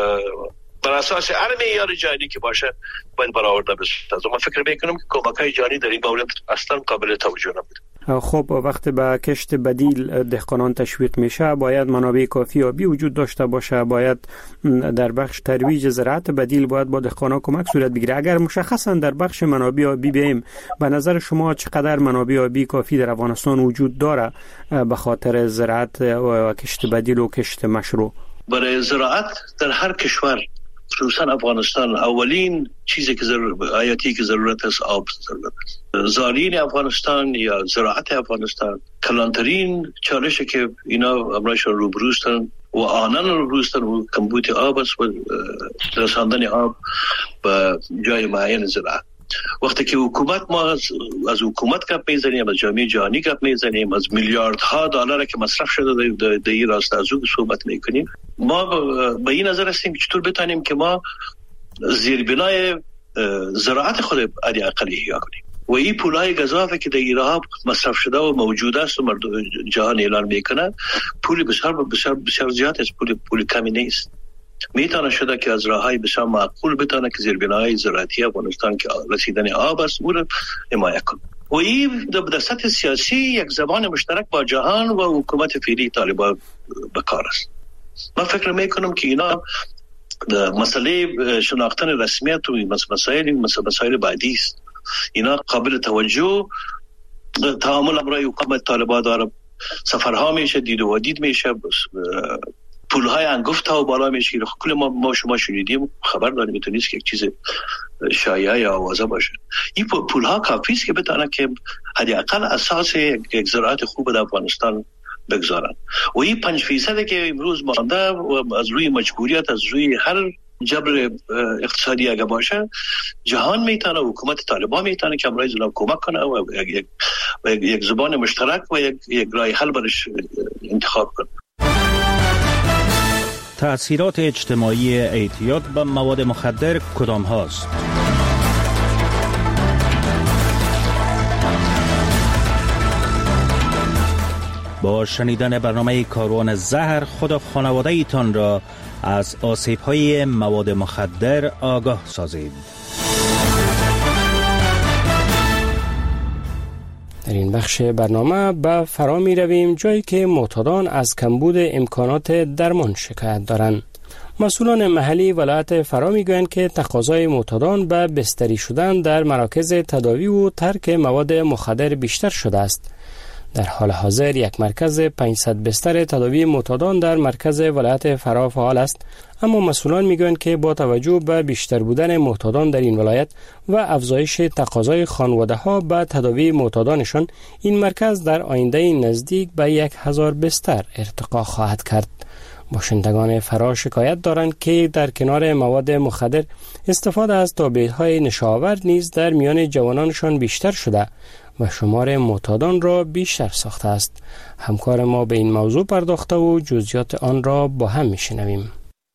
بر اساس هر معیار جهانی که باشه باید برآورده بشه. از من فکر میکنم که کمک‌های جهانی در این مورد اصلا قابل توجه نبود. خب وقتی به کشت بدیل دهقانان تشویق میشه، باید منابع کافی آبی وجود داشته باشه، باید در بخش ترویج زراعت بدیل باید با دهقانان کمک صورت بگیره. اگر مشخصا در بخش منابع آبی بیم، به نظر شما چقدر منابع آبی کافی در افغانستان وجود داره به خاطر زراعت و کشت بدیل و کشت مشروع؟ برای زراعت در هر کشور خصوصا افغانستان اولین چیزی که حیاتی که ضرورت است آب ضرورت است. زارعین افغانستان یا زراعت افغانستان کلانترین چالشی که اینا امرایشان روبروستن و آنان روبروستن و کمبود آب است و رساندن آب به جای معین زراعت. وقتی که حکومت ما از حکومت گپ میزنیم، از جامعه جهانی گپ میزنیم، از میلیاردها دلار که مصرف شده در این راسته از اون صحبت میکنیم، ما به این نظر هستیم که چطور بتانیم که ما زیربنای زراعت خود علی اقل احیا کنیم و این پولای گزافه که در ایران مصرف شده و موجود است و مردم جهان اعلان میکنن پول بسیار زیاد است، پول کمی نیست. میتونه شده که از راههای بسیار معقول بتونه که زیربنای زراعتی افغانستان که رسیدن آب است او را حمایت کنه و این در سطح سیاسی یک زبان مشترک با جهان و حکومت فعلی طالبان بکار است. من فکر میکنم که اینا مسئله شناختن رسمیت و مسائل بعدی است. اینا قابل توجه تعامل برای حکومت طالبان داره سفرها میشه، دید و دید میشه، پولهای انگفت ها و بالا میشه. کل ما شما شنیدیم، خبر داریم، میتونید که یک چیز شایعه یا آوازه باشه. این پولها کافی است که بتونه که حداقل اساس یک زراعت خوب در افغانستان بگذارن. و این 5% که امروز مانده و از روی مجبوریت، از روی هر جبر اقتصادی اگه باشه، جهان میتونه، حکومت طالبان میتونه که امروز اونا کمک کنه و یک زبان مشترک و یک راه حل برش انتخاب کنه. تأثیرات اجتماعی اعتیاد به مواد مخدر کدام هاست؟ با شنیدن برنامه کاروان زهر خود و خانواده ایتان را از آسیب‌های مواد مخدر آگاه سازید. در این بخش برنامه به فرا می رویم جایی که معتادان از کمبود امکانات درمان شکایت دارند. مسئولان محلی ولایت فرا می گویند که تقاضای معتادان به بستری شدن در مراکز تداوی و ترک مواد مخدر بیشتر شده است. در حال حاضر یک مرکز 500 بستر تداوی معتادان در مرکز ولایت فرا فعال است، اما مسئولان میگویند که با توجه به بیشتر بودن معتادان در این ولایت و افزایش تقاضای خانواده‌ها به تداوی معتادانشان، این مرکز در آینده نزدیک به 1000 بستر ارتقا خواهد کرد. باشندگان فرا شکایت دارند که در کنار مواد مخدر استفاده از تابلت‌های نشاور نیز در میان جوانانشان بیشتر شده و شمار معتادان را بیشتر ساخته است. همکار ما به این موضوع پرداخته و جزئیات آن را با هم میشنویم.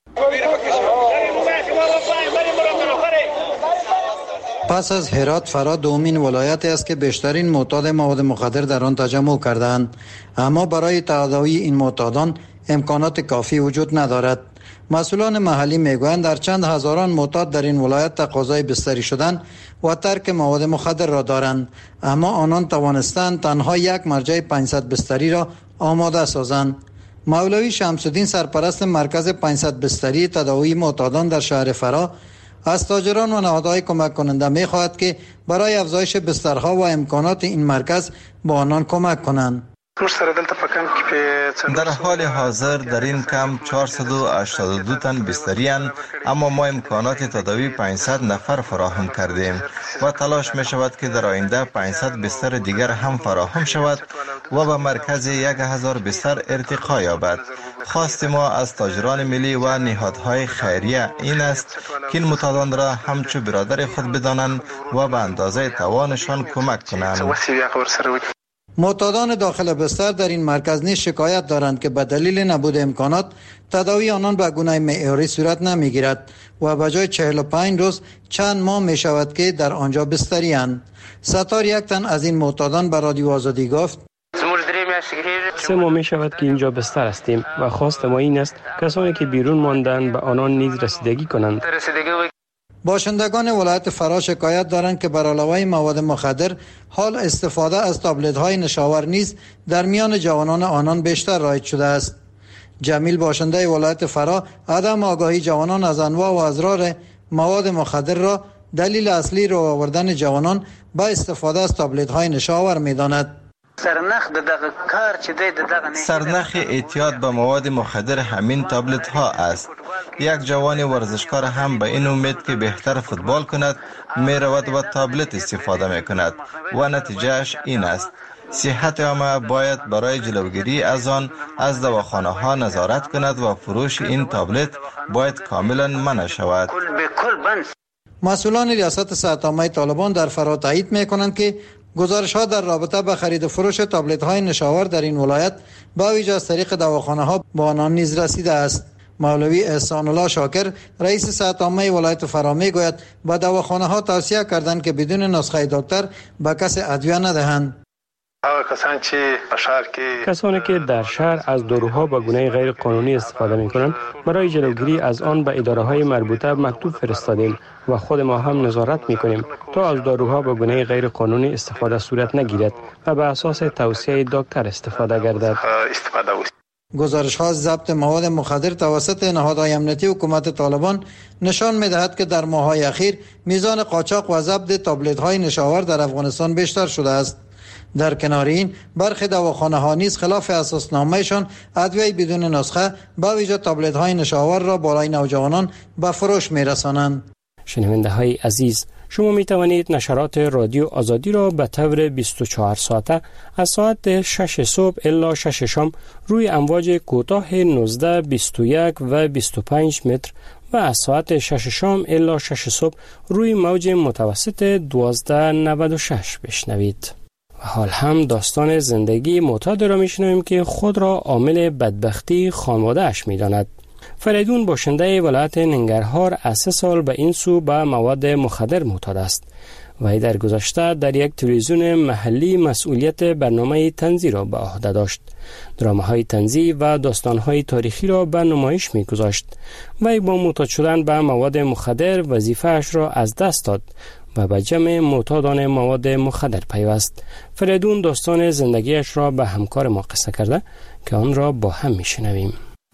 پس از هرات، فرا دومین ولایتی است که بیشترین معتاد مواد مخدر در آن تجمع کردند، اما برای تداوی این معتادان امکانات کافی وجود ندارد. مسئولان محلی میگویند در چند هزاران معتاد در این ولایت تقاضای بستری شدن و ترک مواد مخدر را دارند، اما آنان توانستند تنها یک مرجع 500 بستری را آماده سازند. مولوی شمس الدین، سرپرست مرکز 500 بستری تداوی معتادان در شهر فرا، از تاجران و نهادهای کمک کننده می‌خواهد که برای افزایش بسترها و امکانات این مرکز با آنان کمک کنند. در حال حاضر در این کمپ 482 تن بستری اند، اما ما امکانات تداوی 500 نفر فراهم کردیم و تلاش می شود که در آینده 500 بستر دیگر هم فراهم شود و به مرکز 1000 بستر ارتقا یابد. خواست ما از تاجران ملی و نهادهای خیریه این است که این معتادان را همچو برادر خود بدانند و به اندازه توانشان کمک کنند. معتادان داخل بستر در این مرکز نیز شکایت دارند که به دلیل نبود امکانات تداوی آنان به گونه معیاری صورت نمیگیرد و به جای 45 روز چند ماه می شود که در آنجا بستری اند. ستار، یک تن از این معتادان به رادیو آزادی گفت: 3 ماه می شود که اینجا بستر هستیم و خواست ما این است کسانی که بیرون ماندند به آنان نیز رسیدگی کنند. باشندگان ولایت فرا شکایت دارند که بر علاوه مواد مخدر حال استفاده از تابلت‌های نشاور نیز در میان جوانان آنان بیشتر رایج شده است. جمیل، باشنده ولایت فرا، عدم آگاهی جوانان از انواع و اضرار مواد مخدر را دلیل اصلی رو آوردن جوانان به استفاده از تابلت‌های نشاور می‌داند. سرنخ اعتیاد به مواد مخدر همین تابلت ها است. یک جوان ورزشکار هم به این امید که بهتر فوتبال کند می رود و تابلت استفاده می کند و نتیجهش این است. صحت عامه باید برای جلوگیری از آن از دواخانه ها نظارت کند و فروش این تابلت باید کاملا منع شود. مسئولان ریاست صحت عامه طالبان در فرا تایید می کنند که گزارش‌ها در رابطه با خرید و فروش تابلت‌های نشاور در این ولایت با ویژه از طریق دواخانه‌ها به آنان نیز رسیده است. مولوی احسان الله شاکر، رئیس صحت عامه ولایت فرا میگوید با دواخانه‌ها توصیه کردند که بدون نسخه دکتر به کسی ادویه ندهند. کسانی که در شهر از داروها با گونه غیر قانونی استفاده می‌کنند، برای جلوگیری از آن به اداره‌های مربوطه مکتوب فرستادیم و خود ما هم نظارت می‌کنیم تا از داروها با گونه غیر قانونی استفاده صورت نگیرد و به اساس توصیه دکتر استفاده گردد. گزارش‌ها از ضبط مواد مخدر توسط نهادهای امنیتی حکومت طالبان نشان می‌دهد که در ماه‌های اخیر میزان قاچاق و ضبط تابلت‌های نشاور در افغانستان بیشتر شده است. در کنار این برخی دواخانه ها نیز خلاف اساسنامه‌شان ادویه بدون نسخه به ویژه تابلت های نشاور را برای نوجوانان به فروش می‌رسانند. شنونده های عزیز، شما می توانید نشرات رادیو آزادی را به طور 24 ساعته از ساعت 6 صبح الی 6 شام روی امواج کوتاه 19، 21 و 25 متر و از ساعت 6 شام الی 6 صبح روی موج متوسط 1296 بشنوید. و حال هم داستان زندگی معتاد را میشنویم که خود را عامل بدبختی خانواده اش میداند. فریدون باشنده ولایت ننگرهار از 3 سال به این سو به مواد مخدر معتاد است. وی در گذشته در یک تلویزیون محلی مسئولیت برنامه طنزی را به عهده داشت. درامه‌های طنزی و داستان‌های تاریخی را به نمایش می‌گذاشت. وی با معتاد شدن به مواد مخدر وظیفه‌اش را از دست داد و به جمع معتادان مواد مخدر پیوست. فریدون داستان زندگیش را به همکار ما قصه کرده که آن را با هم می‌شنویم.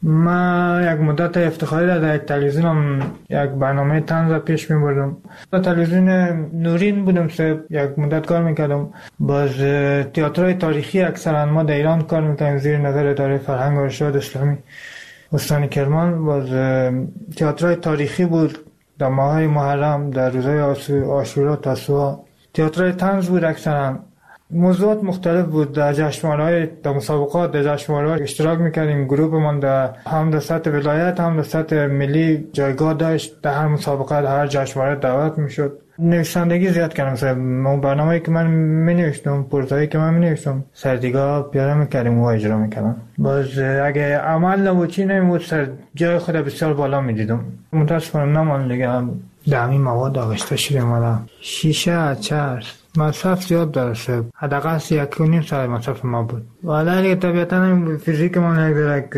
من یک مدت افتخاری در یک تلویزیون یک برنامه طنز پیش می‌بردم. در تلویزیون نورین بودم، یک مدت کار می‌کردم. باز تئاترهای تاریخی اکثرا ما در ایران کار می‌کردیم زیر نظر اداره فرهنگ و ارشاد اسلامی استان کرمان. باز تئاترهای تاریخی بود در ماه‌های محرم، در روزهای عاشورا، تاسوعا. تئاترهای طنز بود اکثرا. موضوعات مختلف بود. در جشنواره‌های، در مسابقات، در جشنواره‌ها اشتراک می‌کردیم. گروهمان در هم در سطح ولایت هم در سطح ملی جایگاه داشت. در هر مسابقه، در هر جشنواره دعوت می‌شد. نویسندگی زیاد کردم. اون برنامه‌ای که من می‌نوشتم، پروزایی که من می‌نوشتم، سردیگاه پیاده می‌کردیم و اجرا می‌کردم. باز اگه عمل نبود چی نمی‌بود، سر جای خود بسیار بالا می‌دیدم. متأسفانه نمان دیگه در همین مواد آغشته شدیم. حالا شیشه، چرس، مصرف زیاد درسته. حداقل 1.5 سال مصرف ما بود. ولی دیگه طبیعتاً فیزیک ما یک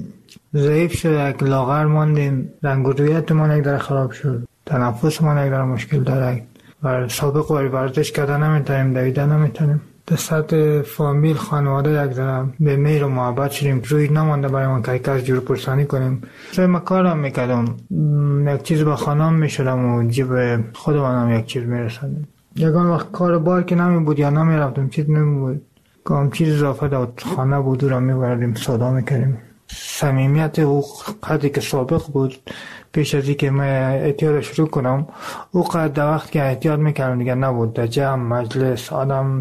ضعیف شد، یک لاغر ماندیم، رنگ و رویت ما یک در خراب شد، تنفس ما یک در مشکل داره و سابق واری ورزش کردن نمیتونیم، دویدن نمیتونیم. در سطح فامیل، خانواده یک در به مهر و محبت شدیم. روی نمانده برای ما که از جور پرسانی کنیم. من کارم میکردم، یک چیز با خانم میشدم و جیب خودم یک چیز میرسندم. یکان وقت کار بار که نمی بود یا نمی رفتم، چیز نمی بود، کام چیز اضافه داد خانه بود و را می بردیم سودا میکردیم. صمیمیت او قدری که سابق بود پیش از اینکه من احتیاط شروع کنم، او قدر در وقت که احتیاط میکردم دیگه نبود. در جمع مجلس آدم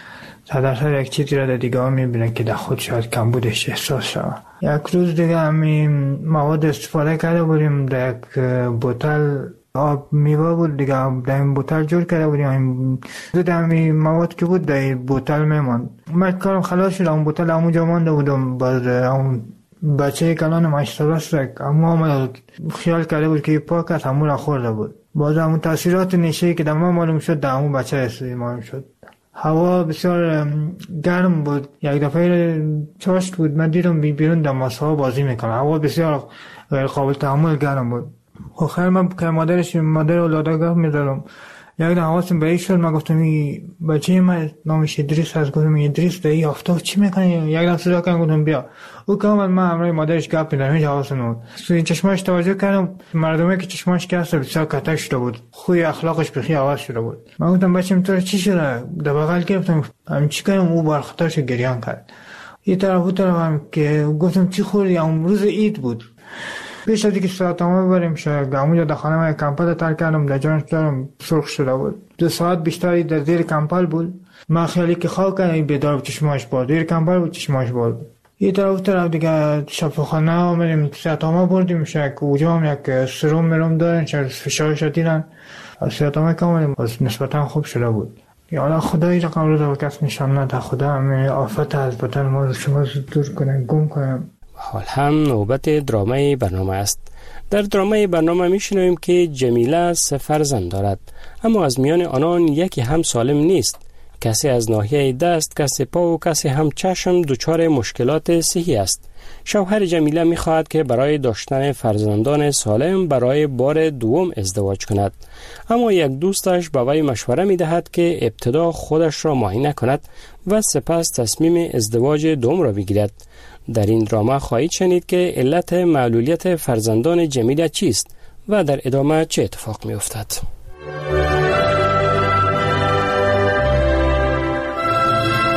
صدر یک چیزی را در دیگه ها میبینه که در خود شاید کم بودش احساس شد. یک روز دیگه همین مواد استفاده کرده بودیم، در یک بوتل آب میوه بود دیگه، در این بوتل جور کرده بودیم. در همین مواد که بود در این بوتل میماند. من کارم خلاص شد، اون بوتل همونجا مانده بودم. باز اون بچه کلان مشترست اما خیال کرده بود که پاک است، همون را خورده بود. باز همون تاثیرات نشه‌ای که در ما معلوم شد در همون بچه استودی معلوم شد. هوا بسیار گرم بود. یک دفعه چاشت بود، من دیدم بیرون در ماسه‌ها بازی میکنه. هوا بسیار غیر قابل تحمل گرم بود. آخر من که مادر اولادگاه میدارم، یک دم حواسم به این شد. من گفتم این بچه من نامش ادریس هست. گفتم ادریس در این آفتاب چی میکنه؟ یک دم صدا کردم، گفتم بیا. او که من همراه مادرش گپ میدم، هیچ حواسم نبود. این چشماش توجه کردم، مردمی که چشماش کسته بسیار کتک شده بود، خوی اخلاقش بخی عوض شده بود. من گفتم بچه‌م تو چی شده؟ در بغل گرفتم، همین چی کردم؟ او برخطرش گریان کرد. این طرف اون طرف هم که گفتم چی خوردی؟ اون روز عید بود. پیش از اینکه ساعتامه بریم شاید همونجا در خانه من کمپل ترک کردم، در جانش دارم سرخ شده بود. 2 ساعت بیشتری در زیر کمپل بود. من خیلی که خواب کردم بیدار چشماش باز، زیر کمپل بود چشماش باز. یه طرف دیگه شفاخانه آمدیم، ساعتامه بردیم شاید اونجا هم یک سرم مرم دارن، شاید فشارش دیدن. ساعتامه که آمدیم باز نسبتا خوب شده بود. یا خدایی رقم رو در کس نشان نده، خدا همه آفت از بدن ما شما دور کنه، گم کنه. حال هم نوبت درامه برنامه است. در درامه برنامه میشنویم که جمیله 3 فرزند دارد، اما از میان آنان یکی هم سالم نیست. کسی از ناحیه دست، کسی پا و کسی هم چشم دچار مشکلات صحی است. شوهر جمیله میخواهد که برای داشتن فرزندان سالم برای بار دوم ازدواج کند، اما یک دوستش به وی مشوره میدهد که ابتدا خودش را معاینه کند و سپس تصمیم ازدواج دوم را بگیرد. در این درامه خواهید شنید که علت معلولیت فرزندان جمیله چیست و در ادامه چه اتفاق می افتد.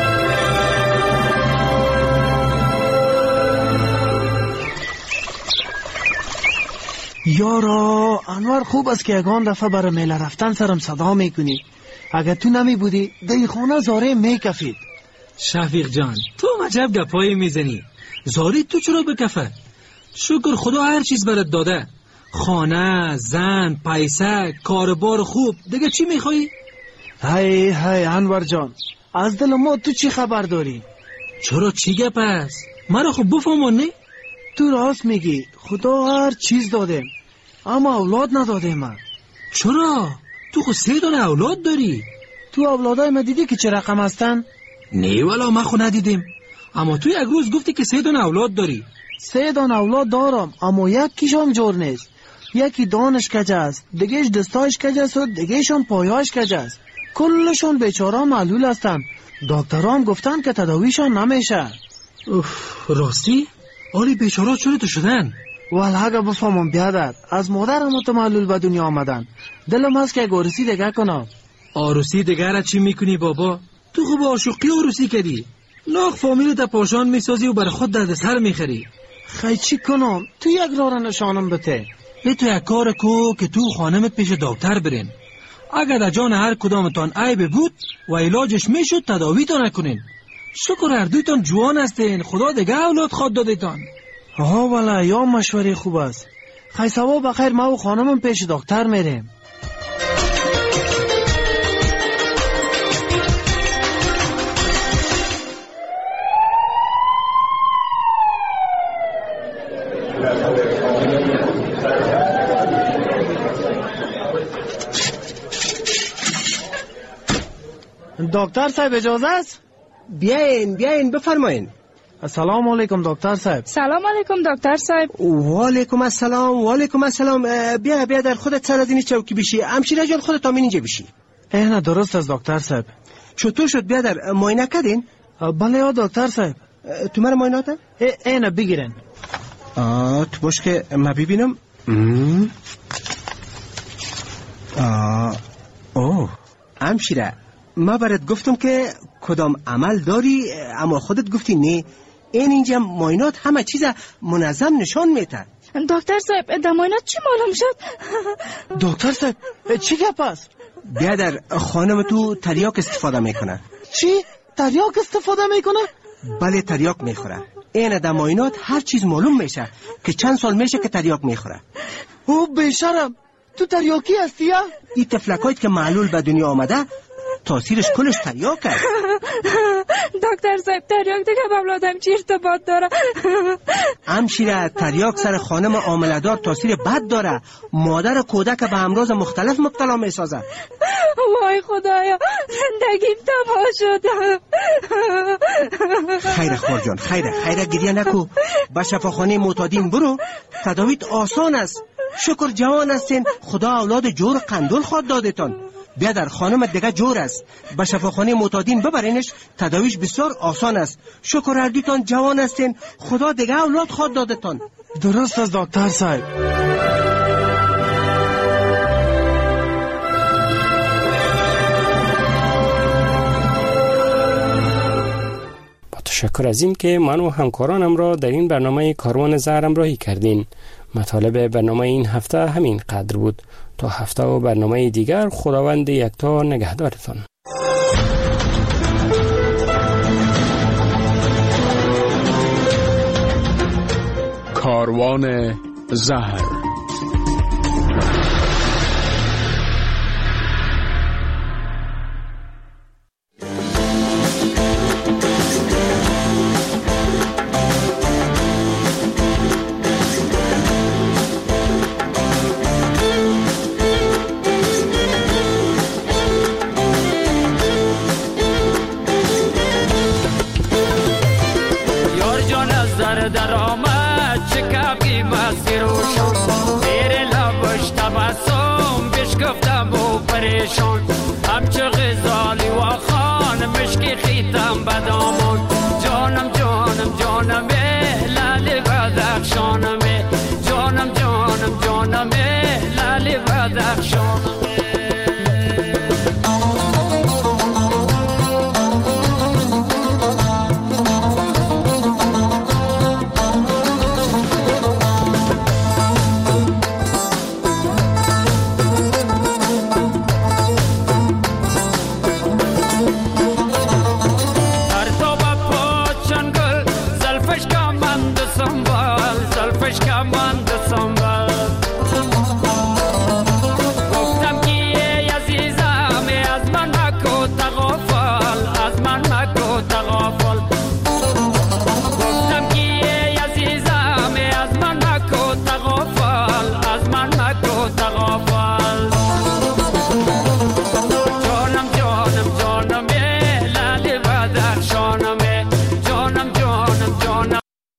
یارا انور خوب است که یگان دفعه برای میله رفتن سرم صدا میکنی. اگر تو نمی بودی دی خانه زاره میکفید. شفیق جان تو عجب گپایی میزنی. زاری تو چرا بکفه؟ شکر خدا هر چیز برات داده. خانه، زن، پیسه، کاربار خوب. دیگه چی میخوایی؟ های انور جان از دل ما تو چی خبر داری؟ چرا چی گپ است؟ مرا خب بفهمون نه؟ تو راست میگی خدا هر چیز داده اما اولاد نداده من. چرا؟ تو خود 3 دانه اولاد داری. تو اولادای ما دیدی که چه رقم هستن؟ نه والا ما خود ندیدیم. اما تو یک روز گفتی که 3 دانه اولاد داری. 3 دانه اولاد دارم اما یکیشم جور نیست. یکی دانش کج است، دیگهش دستایش کج است و دیگهشم پایاش کج است. کلشون بیچاره معلول هستن. دکترام گفتن که تداویشون نمیشه. راستی؟ آلی بیچاره چرا تو شدن؟ والا اگه بفهمم بیادر از مادرم معلول به دنیا آمدن. دلم هست که عروسی دیگه کنم. عروسی دیگه را چی میکنی بابا؟ تو خوب عاشقی عروسی کردی. لاغ فامیلت پاشان میسازی و برای خود درد سر میخری. خیلی چی کنم؟ تو یک راه نشانم بده. تو یک کار کو که تو خانمت پیش دکتر برین. اگر در جان هر کدامتان عیب بود و علاجش میشد تداویتان نکنین. شکر هر دویتان جوان هستین. خدا دیگه اولاد خود دادیتان. ها والا یا مشوره خوب است. خیلی سوا بخیر ما و خانمم پیش دکتر میریم. دکتر صاحب اجازه است؟ بیاین بفرمایین. السلام علیکم دکتر صاحب. سلام علیکم دکتر صاحب. و علیکم السلام. بیا در خودت سر از این چوکی بشی. همشیره جان خودت همین اینجا بشی. نه درست است دکتر صاحب. چطور شد بیادر معاینه کردین؟ بله یا دکتر صاحب. تو مرا معاینه ده؟ نه بگیرن. تو باش که ما ببینم. همشیره ما برات گفتم که کدام عمل داری اما خودت گفتی نه. اینجا معاینات همه چیز منظم نشان میده. دکتر صاحب در معاینات چی معلوم شد؟ دکتر صاحب چی گپ است؟ بیادر خانم تو تریاک استفاده میکنه. چی؟ تریاک استفاده میکنه؟ بله تریاک میخوره. این در معاینات هر چیز معلوم میشه که چند سال میشه که تریاک میخوره. او بیشرم تو تریاکی هستی یا؟ این تفلکایت که معلول به دنیا آمده تاثیرش کلش تریاک است. دکتر صاحب تریاک دیگه با اولادم چی ارتباط داره؟ همشیره تریاک سر خانم حامله‌دار تاثیر بد داره. مادر کودک به امراض مختلف مبتلا میسازه. وای خدایا زندگیم تباه شد. خیره خور جان خیره گریه نکو. به شفاخانه معتادین برو. تداویت آسان است. شکر جوان هستین. خدا اولاد جور قندول خود دادتان. بیادر خانم دیگه جور است. به شفاخانه معتادین ببرینش. تداویش بسیار آسان است. شکر اردیتان جوان هستین. خدا دیگه اولاد خود دادتان. درست است دکتر صاحب. با تشکر از این که من و همکارانم را در این برنامه کاروان زهر همراهی کردین. مطالب برنامه این هفته همین قدر بود. تا هفته و برنامه دیگر خداوند یکتا نگهدارتان. کاروان زهر. در آمد چکمی مسیروشان زیر لبش تبسم بش گفتم و پریشان همچه غزالی و خان مشکی خیتم بدامون جانم لالی بدخشانمه جانم لالی بدخشانمه. خوش کمان